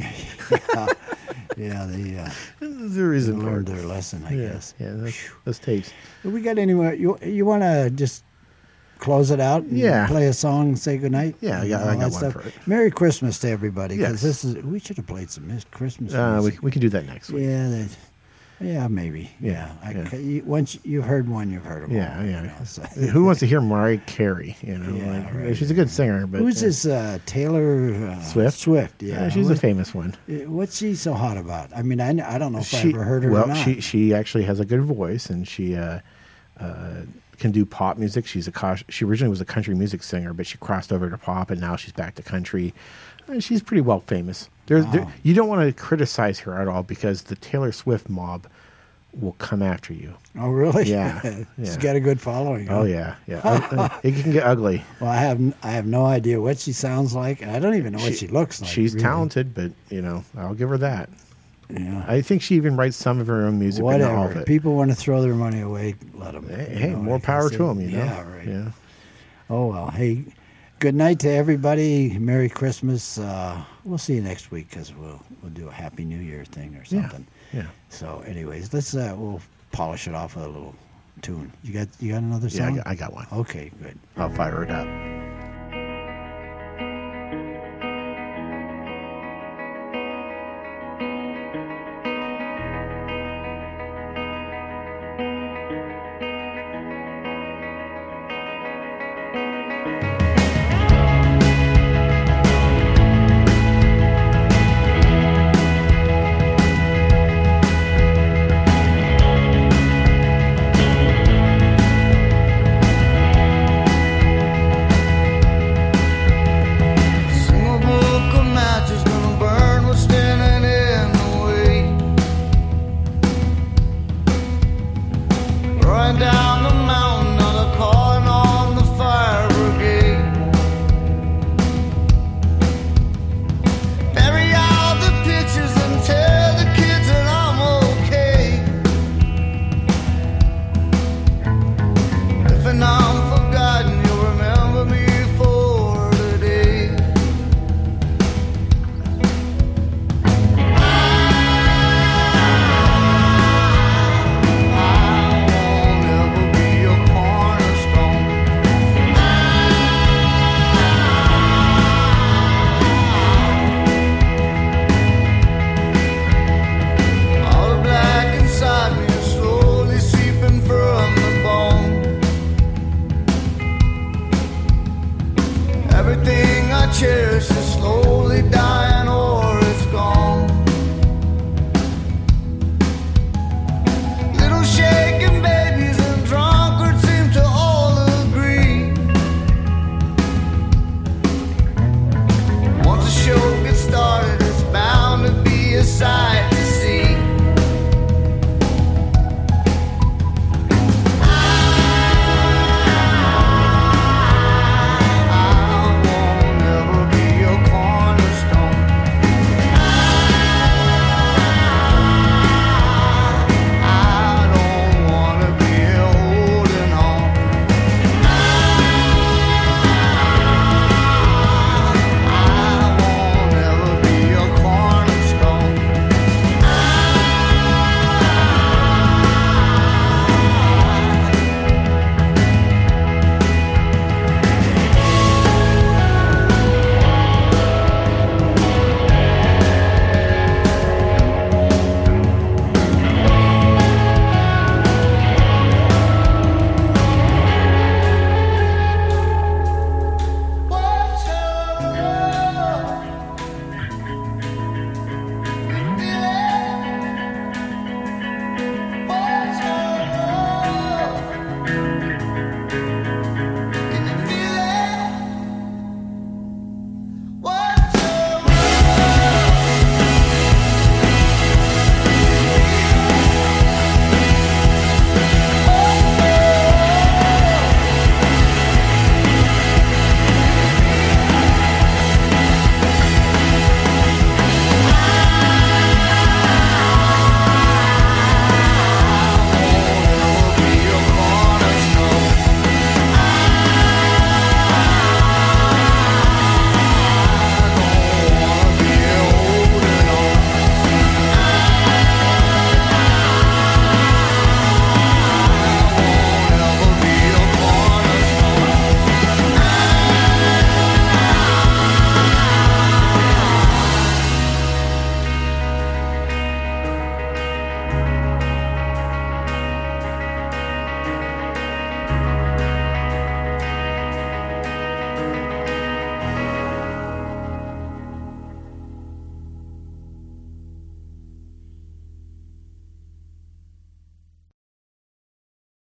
Yeah, they learned their lesson, I guess. Yeah, those tapes. We got anywhere? You want to just close it out? And play a song and say goodnight. Yeah, I got one for it. Merry Christmas to everybody. Because yes. we should have played some Christmas. We can do that next week. Yeah, maybe. Yeah. Once you've heard one, you've heard them all. Yeah. Who wants to hear Mariah Carey? Right. She's a good singer. But who's this Taylor Swift? Swift, yeah. She's a famous one. What's she so hot about? I mean, I don't know if I ever heard her or not. Well, she actually has a good voice, and she can do pop music. She originally was a country music singer, but she crossed over to pop, and now she's back to country. She's pretty well famous. You don't want to criticize her at all because the Taylor Swift mob will come after you. Oh, really? Yeah. She's got a good following. Oh, yeah. It can get ugly. Well, I have no idea what she sounds like. I don't even know what she looks like. She's talented, but, I'll give her that. Yeah. I think she even writes some of her own music. Whatever. But not all of it. People want to throw their money away, let them. Hey, more power to them, Yeah, right. Yeah. Oh, well. Hey, good night to everybody. Merry Christmas. We'll see you next week because we'll do a Happy New Year thing or something. Yeah. So, anyways, we'll polish it off with a little tune. You got another song? Yeah, I got one. Okay, good. I'll fire it up.